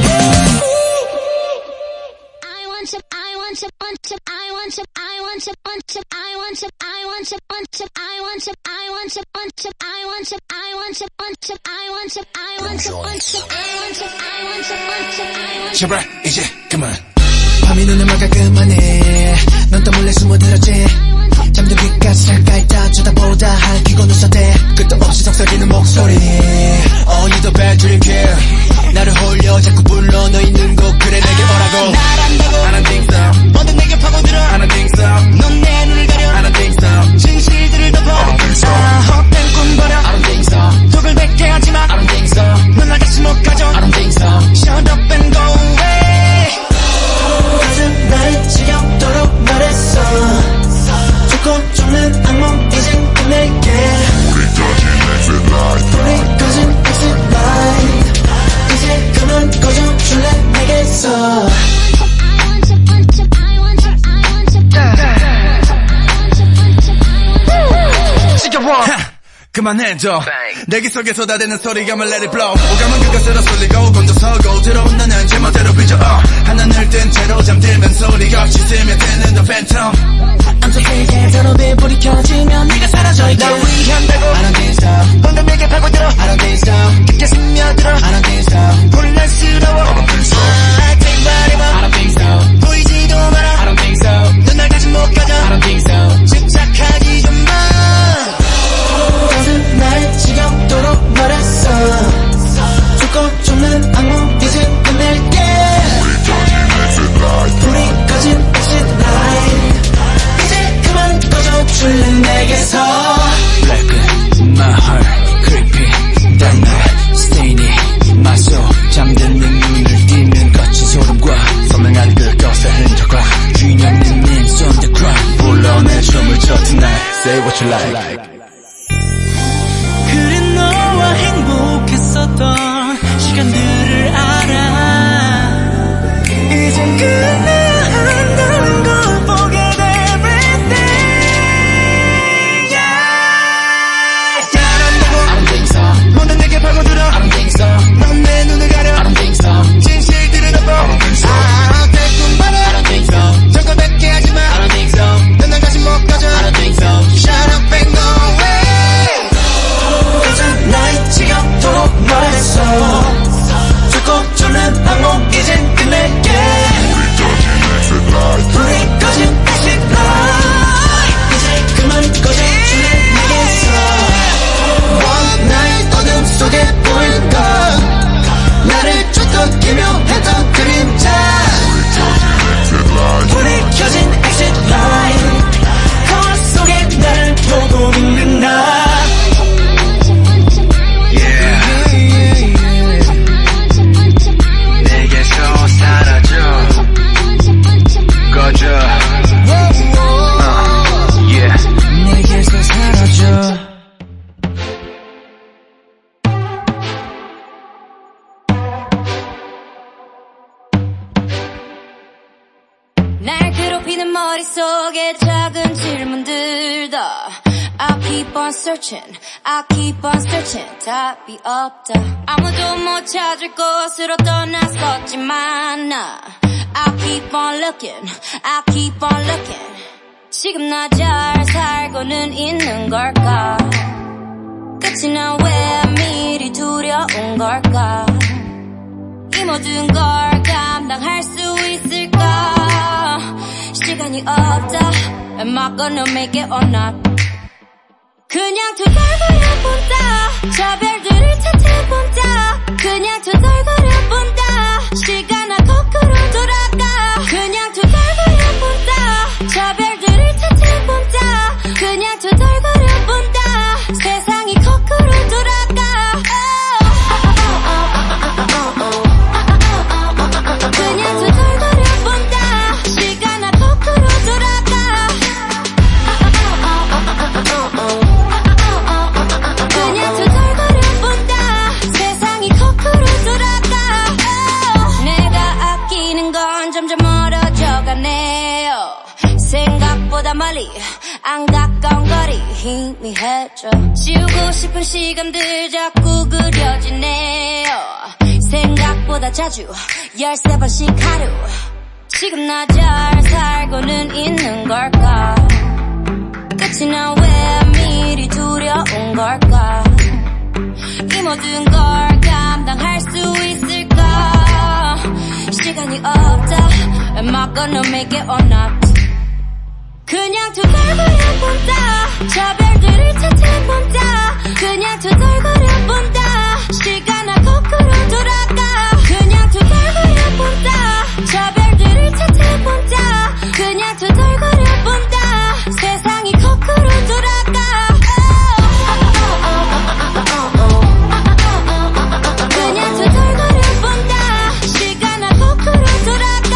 I want you, I want you, want you, I want you, I want you, want you, I want you, I want you, want you, I want you, I want you, want you, I want you, I want you, want you, I want you, I want you, want you, I want you, I want you, want you, I want you. 제발 이제 그만 밤이 눈을 막아 그만해 넌 또 몰래 숨어들었지 잠든 귓까지 가까이 다 쳐다보다 할퀴고 눈썹대 끝도 없이 속삭이는 목소리 Oh you the bad dream kid 나를 홀려 자꾸 불러 너 있는 곳 그래 내게 오라고 날 안다고 I don't think so 뭐든 내게 파고들어 I don't think so 넌 내 눈을 가려 I don't think so 진실들을 덮어 I don't think so 헛된 꿈 버려 I don't think so 독을 뱉게 하지마 I don't think so 넌 날 다시 못 가져 I don't think so Shut up and go away 가슴 날 지겹도록 말했어 죽고 죽는 악몽 이젠 끝낼게 우리까진 exit life 이제 그만 꺼져줄래 내게서 지겨워 그만해줘 내기 속에 쏟아대는 소리감을 let it blow 오감은 그것으로 쏠리고 곤두서고 들어온 나는 제멋대로 삐져 하나를 뜬 채로 잠들면 소리가 없이 스며드는 the phantom I'm so sick 서로의 불이 켜지면 네가 사라져있게 날 위한다고 I don't think so 방금 내게 파고들어 I don't think so 깊게 스며들어 I don't think so 혼란스러워 I don't think so I think whatever I don't think so 보이지도 마라 I don't think so 넌 날 다시 못 가져 I don't think so 집착하지 좀 마 가슴 날 지겹도록 말했어 죽고 죽는 악몽 이젠 끝낼게 불이 꺼진 exit light 이제 그만 꺼져줄래 내게서 Black my heart creepy dark stainy 마소 잠든 내 눈을 띄면 거친 소름과 선명한 그것의 흔적과 주인 없는 names on the ground 불러내 춤을 춰 tonight say what you like 그래 너와 행복했었던 시간들을 알아 이젠 끝내 비는 머릿속에 작은 질문들 I keep on searching, I keep on searching 답이 없다 아무도 못 찾을 곳으로 떠났었지만 나 I keep on looking, I keep on looking 지금 나 잘 살고는 있는 걸까 끝이 난 왜 미리 두려운 걸까 이 모든 걸 감당할 수 있을까 시간이 없다 Am I gonna make it or not 그냥 투덜거려본다 저 별들을 찾아본다 그냥 투덜거려본다 시간아 거꾸로 돌아가 그냥 투덜거려본다 저 별들을 찾아본다 그냥 투덜거려본다 세상이 거꾸로 돌아가 그냥 투덜거려본다 시간아 거꾸로 돌아가 그냥 투덜거려본다 세상이 거꾸로 돌아가 내가 아끼는 건 점점 멀어져 가네요 생각보다 멀리 안 가까운 거리 희미해져 지우고 싶은 시간들 자꾸 그려지네요 생각보다 자주 13번씩 하루 지금 나 잘 살고는 있는 걸까 끝이 난 왜 미리 두려운 걸까 이 모든 걸 감당할 수 있을까 시간이 없다 Am I gonna make it or not 그냥 투덜거려본다 저 별들을 찾아본다 그냥 투덜거려본다 시간아 거꾸로 돌아가 그냥 투덜거려본다 저 별들을 찾아본다 그냥 투덜거려본다 세상이 거꾸로 돌아가 그냥 투덜거려본다 시간아 거꾸로 돌아가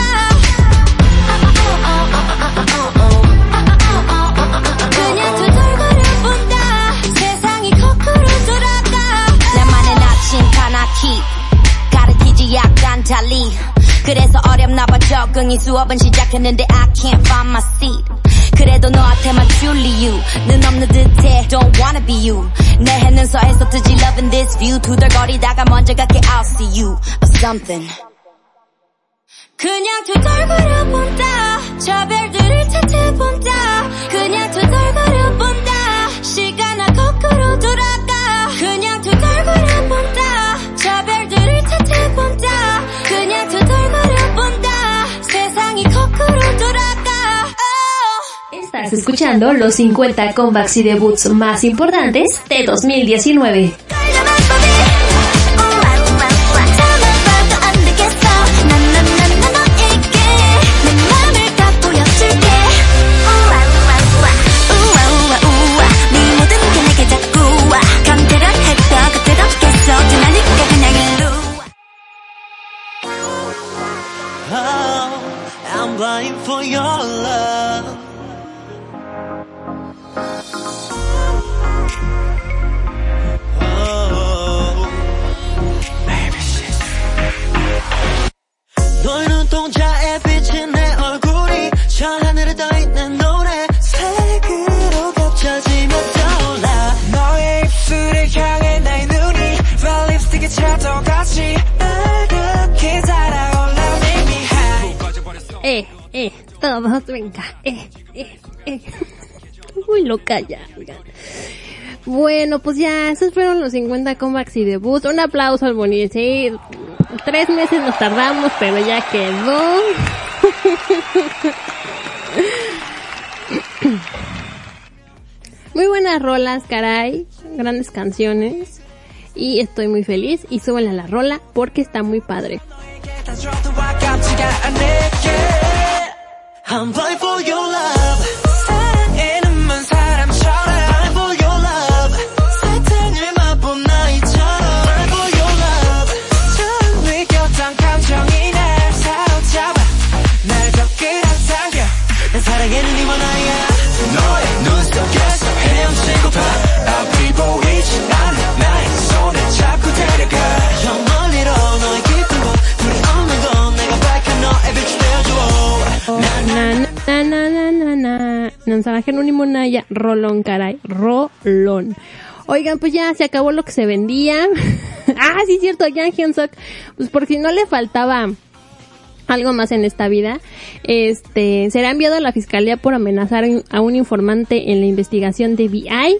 그냥 투덜거려본다 세상이 거꾸로 돌아가 나만의 나침 하나 keep 가르치지 약간 달리 그래서 어렵나봐 적응이 수업은 시작했는데 I can't find my seat 그래도 너한테 맞출 이유는 없는 듯해 Don't wanna be you 내 해는 서해서 뜨지 loving this view 투덜거리다가 먼저 갈게 I'll see you or something 그냥 투덜거려본다 저 별들을 찾아본다 그냥 투덜거려본다 시간아 거꾸로 돌아가 그냥 투덜거려본다 저 별들을 찾아본다 그냥 투덜거려본다 세상이 거꾸로 돌아가 Estás escuchando los 50 comebacks y debuts más importantes de 2019. I'm blind for your love 너의 눈동자에 비친 내 얼굴이 저 하늘에 떠있는 노래 색으로 겹쳐지며 떠올라 너의 입술을 향해 나의 눈이 red 립스틱에 차도같이 빨갛게 달아올라 make me high todos, venga, muy loca ya, oigan. Bueno, pues ya, esos fueron los 50 comebacks y debuts. Un aplauso al Bonnie, sí. 3 meses nos tardamos, pero ya quedó. Muy buenas rolas, caray. Grandes canciones. Y estoy muy feliz. Y súbanle a la rola porque está muy padre. I'm blind for your love 사랑에 눈먼 사람처럼 blind for your love 사탕을 맛본 나이처럼 blind for your love 처음 느꼈던 감정이 날 사로잡아 날 더 끌어당겨 내 사랑에는 이만 나야 너의 눈 속에서 헤엄치고파 앞이 보이지 않는 나의 손을 잡고 데려가 저 멀리로 너의 깊은 곳 불이 없는 건 내가 밝혀 너의 빛이 되어줘 Nanzara Jerónimo Naya, rolón, caray, rolón. Oigan, pues ya se acabó lo que se vendía. Sí, cierto, Jang Hyun-suk, pues por si no le faltaba algo más en esta vida, será enviado a la fiscalía por amenazar a un informante en la investigación de VI.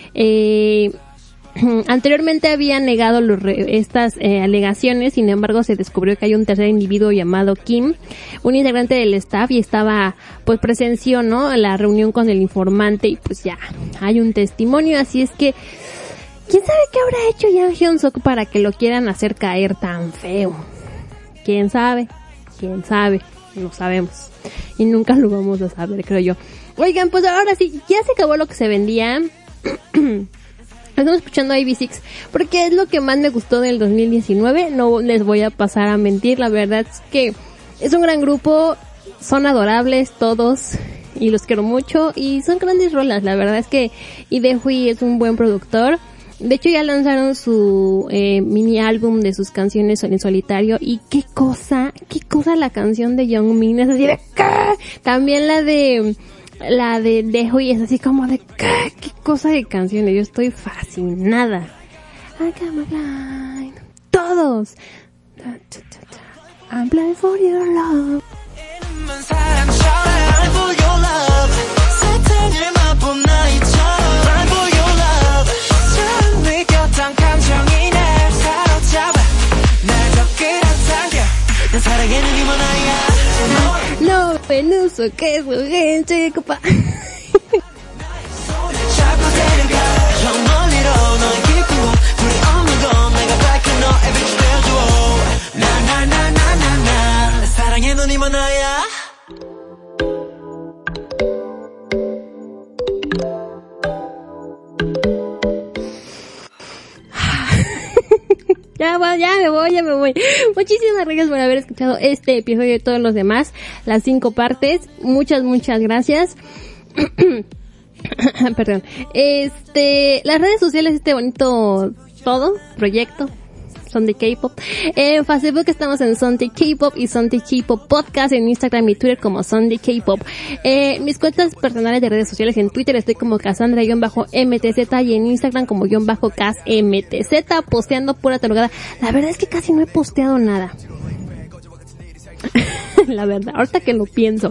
Anteriormente había negado estas alegaciones, sin embargo se descubrió que hay un tercer individuo llamado Kim, un integrante del staff, y estaba, pues presenció, ¿no?, la reunión con el informante, y pues ya hay un testimonio, así es que ¿quién sabe qué habrá hecho Jang Hyun-suk para que lo quieran hacer caer tan feo? ¿Quién sabe? No sabemos. Y nunca lo vamos a saber, creo yo. Oigan, pues ahora sí, ya se acabó lo que se vendía. Estamos escuchando a AB6 porque es lo que más me gustó del 2019. No les voy a pasar a mentir, la verdad es que es un gran grupo, son adorables todos y los quiero mucho y son grandes rolas. La verdad es que Lee Dae-hui es un buen productor. De hecho ya lanzaron su mini álbum de sus canciones en solitario y qué cosa la canción de Youngmin es así de ¿qué? También la de Dae-hui es así como de qué cosa de canciones, yo estoy fascinada. I'm blind, todos. I'm blind for your love. No penuso que su gente copa. Ya me voy. Muchísimas gracias por haber escuchado este episodio y todos los demás, las 5 partes. Muchas gracias. Perdón. Las redes sociales, este bonito proyecto Sunday K-Pop. En Facebook estamos en Sunday K-Pop y Sunday K-Pop Podcast, en Instagram y Twitter como Sunday K-Pop. Mis cuentas personales de redes sociales, en Twitter estoy como Cassandra-MTZ y en Instagram como _CasMTZ, posteando pura tarugada. La verdad es que casi no he posteado nada. La verdad, ahorita que lo pienso.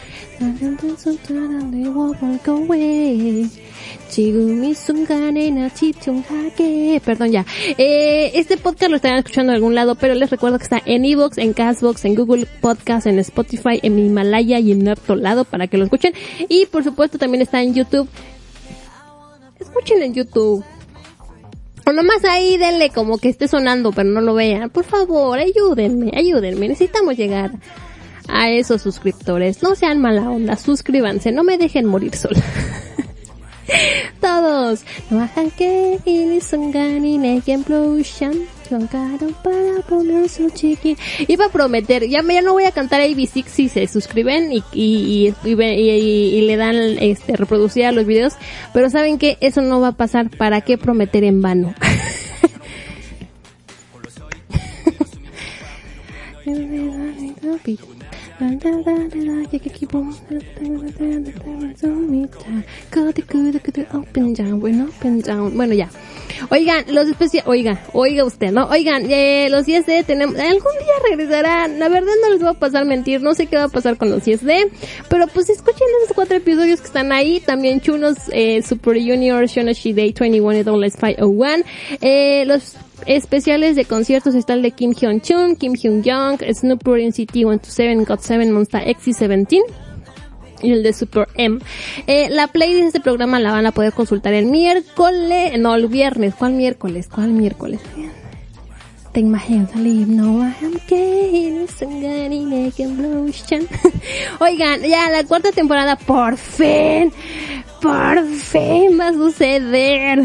Perdón, ya. Este podcast lo estarán escuchando en algún lado, pero les recuerdo que está en iVoox, en Castbox, en Google Podcast, en Spotify, en Himalaya y en otro lado para que lo escuchen. Y por supuesto también está en YouTube. Escuchen en YouTube. O nomás ahí denle como que esté sonando, pero no lo vean. Por favor, ayúdenme. Necesitamos llegar a esos suscriptores. No sean mala onda, suscríbanse, no me dejen morir sola. Todos. No bajan que Ilisungani Explosion tocaron para poner su chiqui. Iba a prometer, ya no voy a cantar AB6 si se suscriben y le dan reproducir a los videos, pero saben que eso no va a pasar. ¿Para qué prometer en vano? Bueno, ya. Oigan, oiga usted, ¿no? Oigan, los CSD tenemos, algún día regresarán. La verdad no les voy a pasar mentir, no sé qué va a pasar con los CSD, pero pues escuchen esos 4 episodios que están ahí. También chunos, Super Junior, Shonashi Day 21 y Double 501. Los especiales de conciertos está el de Kim Hyun-chun, Kim Hyun-young, Snoop Dogg NCT 127, GOT7, Monsta X y 17 y el de Super M. La playlist de este programa la van a poder consultar el viernes. ¿Cuál miércoles? Take my hands and leave, no I am getting some explosion. Oigan, ya la 4ª temporada por fin va a suceder.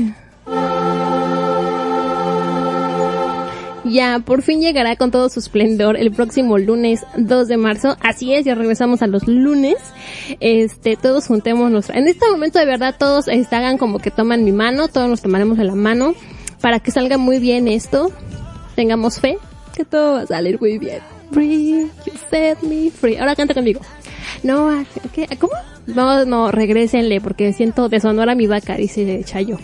Ya, por fin llegará con todo su esplendor el próximo lunes 2 de marzo. Así es, ya regresamos a los lunes. Todos juntémonos. En este momento, de verdad, todos hagan como que toman mi mano. Todos nos tomaremos de la mano para que salga muy bien esto. Tengamos fe que todo va a salir muy bien. Free, you set me free. Ahora canta conmigo. No, ¿qué? ¿Cómo? No, regrésenle porque siento deshonor a mi vaca, dice Chayo.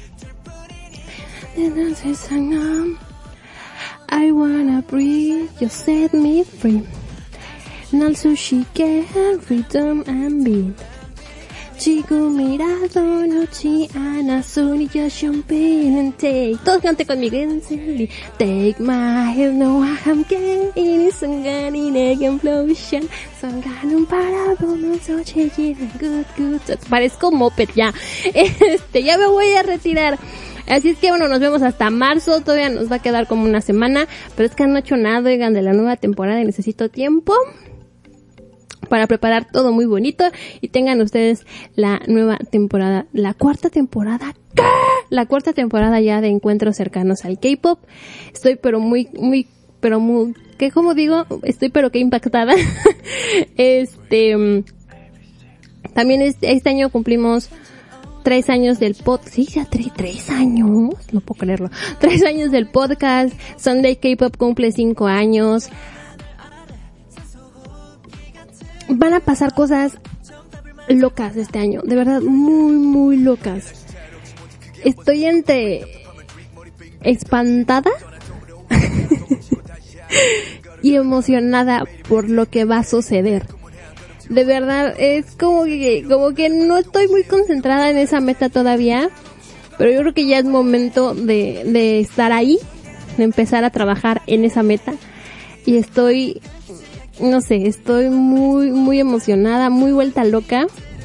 I wanna breathe, you set me free. 날 수식에 freedom and beat. 지금이라도 놓지 않아 손이 여숑비는 take. todos cante conmigo. Take my hand, 너와 함께 이 순간이 내겐 floation. 순간은 바라보면서 즐기는 good. Parezco moped ya. Ya me voy a retirar. Así es que bueno, nos vemos hasta marzo, todavía nos va a quedar como una semana, pero es que no he hecho nada, oigan, de la nueva temporada y necesito tiempo para preparar todo muy bonito y tengan ustedes la nueva temporada, la cuarta temporada, ¿qué? La cuarta temporada ya de Encuentros Cercanos al K-Pop. Estoy pero muy, ¿qué? ¿Cómo digo? Estoy pero que impactada. También este año cumplimos 3 años del podcast. Sí, ya 3 años. No puedo creerlo. 3 años del podcast. Sunday K-Pop cumple 5 años. Van a pasar cosas locas este año. De verdad, muy, muy locas. Estoy entre espantada y emocionada por lo que va a suceder. De verdad, es como que no estoy muy concentrada en esa meta todavía, pero yo creo que ya es momento de estar ahí, de empezar a trabajar en esa meta. Y estoy muy, muy emocionada, muy vuelta loca.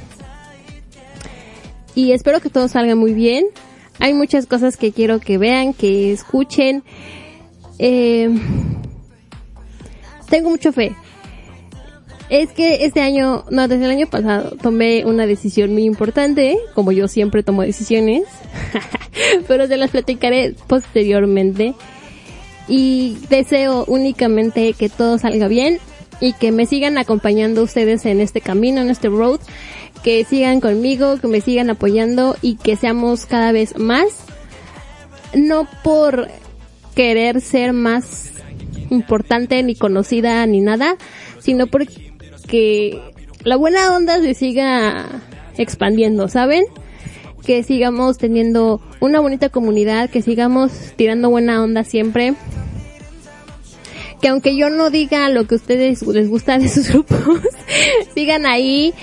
Y espero que todo salga muy bien. Hay muchas cosas que quiero que vean, que escuchen. Tengo mucha fe. Es que desde el año pasado tomé una decisión muy importante, como yo siempre tomo decisiones, pero se las platicaré posteriormente. Y deseo únicamente que todo salga bien y que me sigan acompañando ustedes en este camino, en este road, que sigan conmigo, que me sigan apoyando y que seamos cada vez más, no por querer ser más importante ni conocida ni nada, sino porque la buena onda se siga expandiendo, ¿saben? Que sigamos teniendo una bonita comunidad, que sigamos tirando buena onda siempre. Que aunque yo no diga lo que a ustedes les gusta de sus grupos, sigan ahí,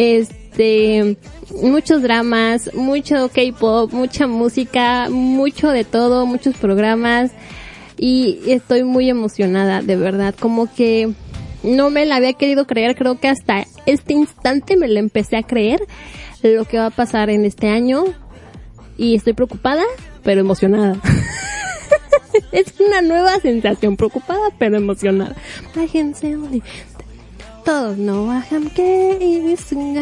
muchos dramas, mucho K-pop, mucha música, mucho de todo, muchos programas, y estoy muy emocionada, de verdad, como que no me la había querido creer, creo que hasta este instante me la empecé a creer, lo que va a pasar en este año, y estoy preocupada, pero emocionada. Es una nueva sensación, preocupada pero emocionada. Todos no bajan que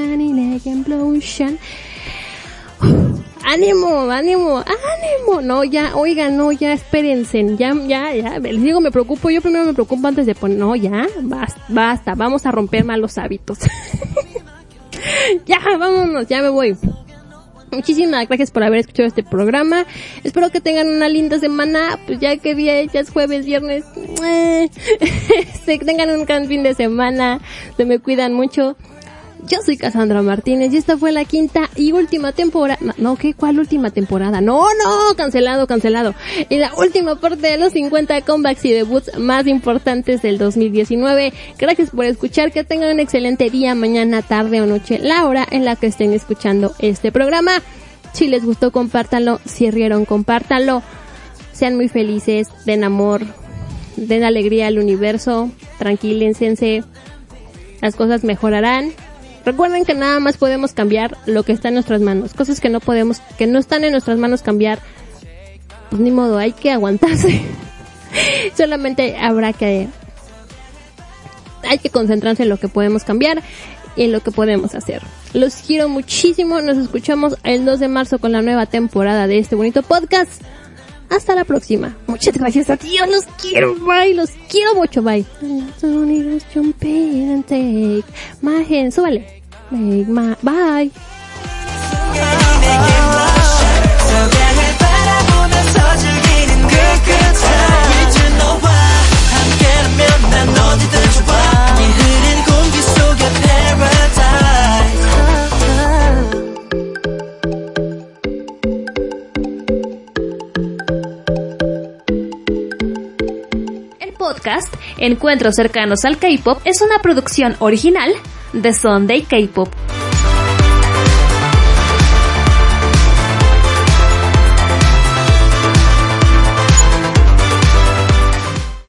ánimo. No, ya, oigan, no, ya, espérense. Ya. Les digo, me preocupo. Yo primero me preocupo antes de poner. No, ya, basta. Vamos a romper malos hábitos. Ya, vámonos, ya me voy. Muchísimas gracias por haber escuchado este programa. Espero que tengan una linda semana. Pues ya que día ya es jueves, viernes. Tengan un gran fin de semana. Se me cuidan mucho. Yo soy Cassandra Martínez y esta fue la 5ª y última temporada. No, ¿qué? ¿Cuál última temporada? No, cancelado. Y la última parte de los 50 comebacks y debuts más importantes del 2019. Gracias por escuchar, que tengan un excelente día, mañana, tarde o noche, la hora en la que estén escuchando este programa. Si les gustó, compártanlo. Si rieron, compártanlo. Sean muy felices, den amor, den alegría al universo, tranquilícense, las cosas mejorarán. Recuerden que nada más podemos cambiar lo que está en nuestras manos. Cosas que no están en nuestras manos cambiar, pues ni modo, hay que aguantarse. Solamente hay que concentrarse en lo que podemos cambiar y en lo que podemos hacer. Los quiero muchísimo, nos escuchamos el 2 de marzo con la nueva temporada de este bonito podcast. Hasta la próxima. Muchas gracias a ti, yo los quiero, bye, los quiero mucho, bye. Súbale. Bye. 난 어디든 좋아 이 흐린 공기 속에 podcast, Encuentros cercanos al K-pop, es una producción original de Sunday K-pop.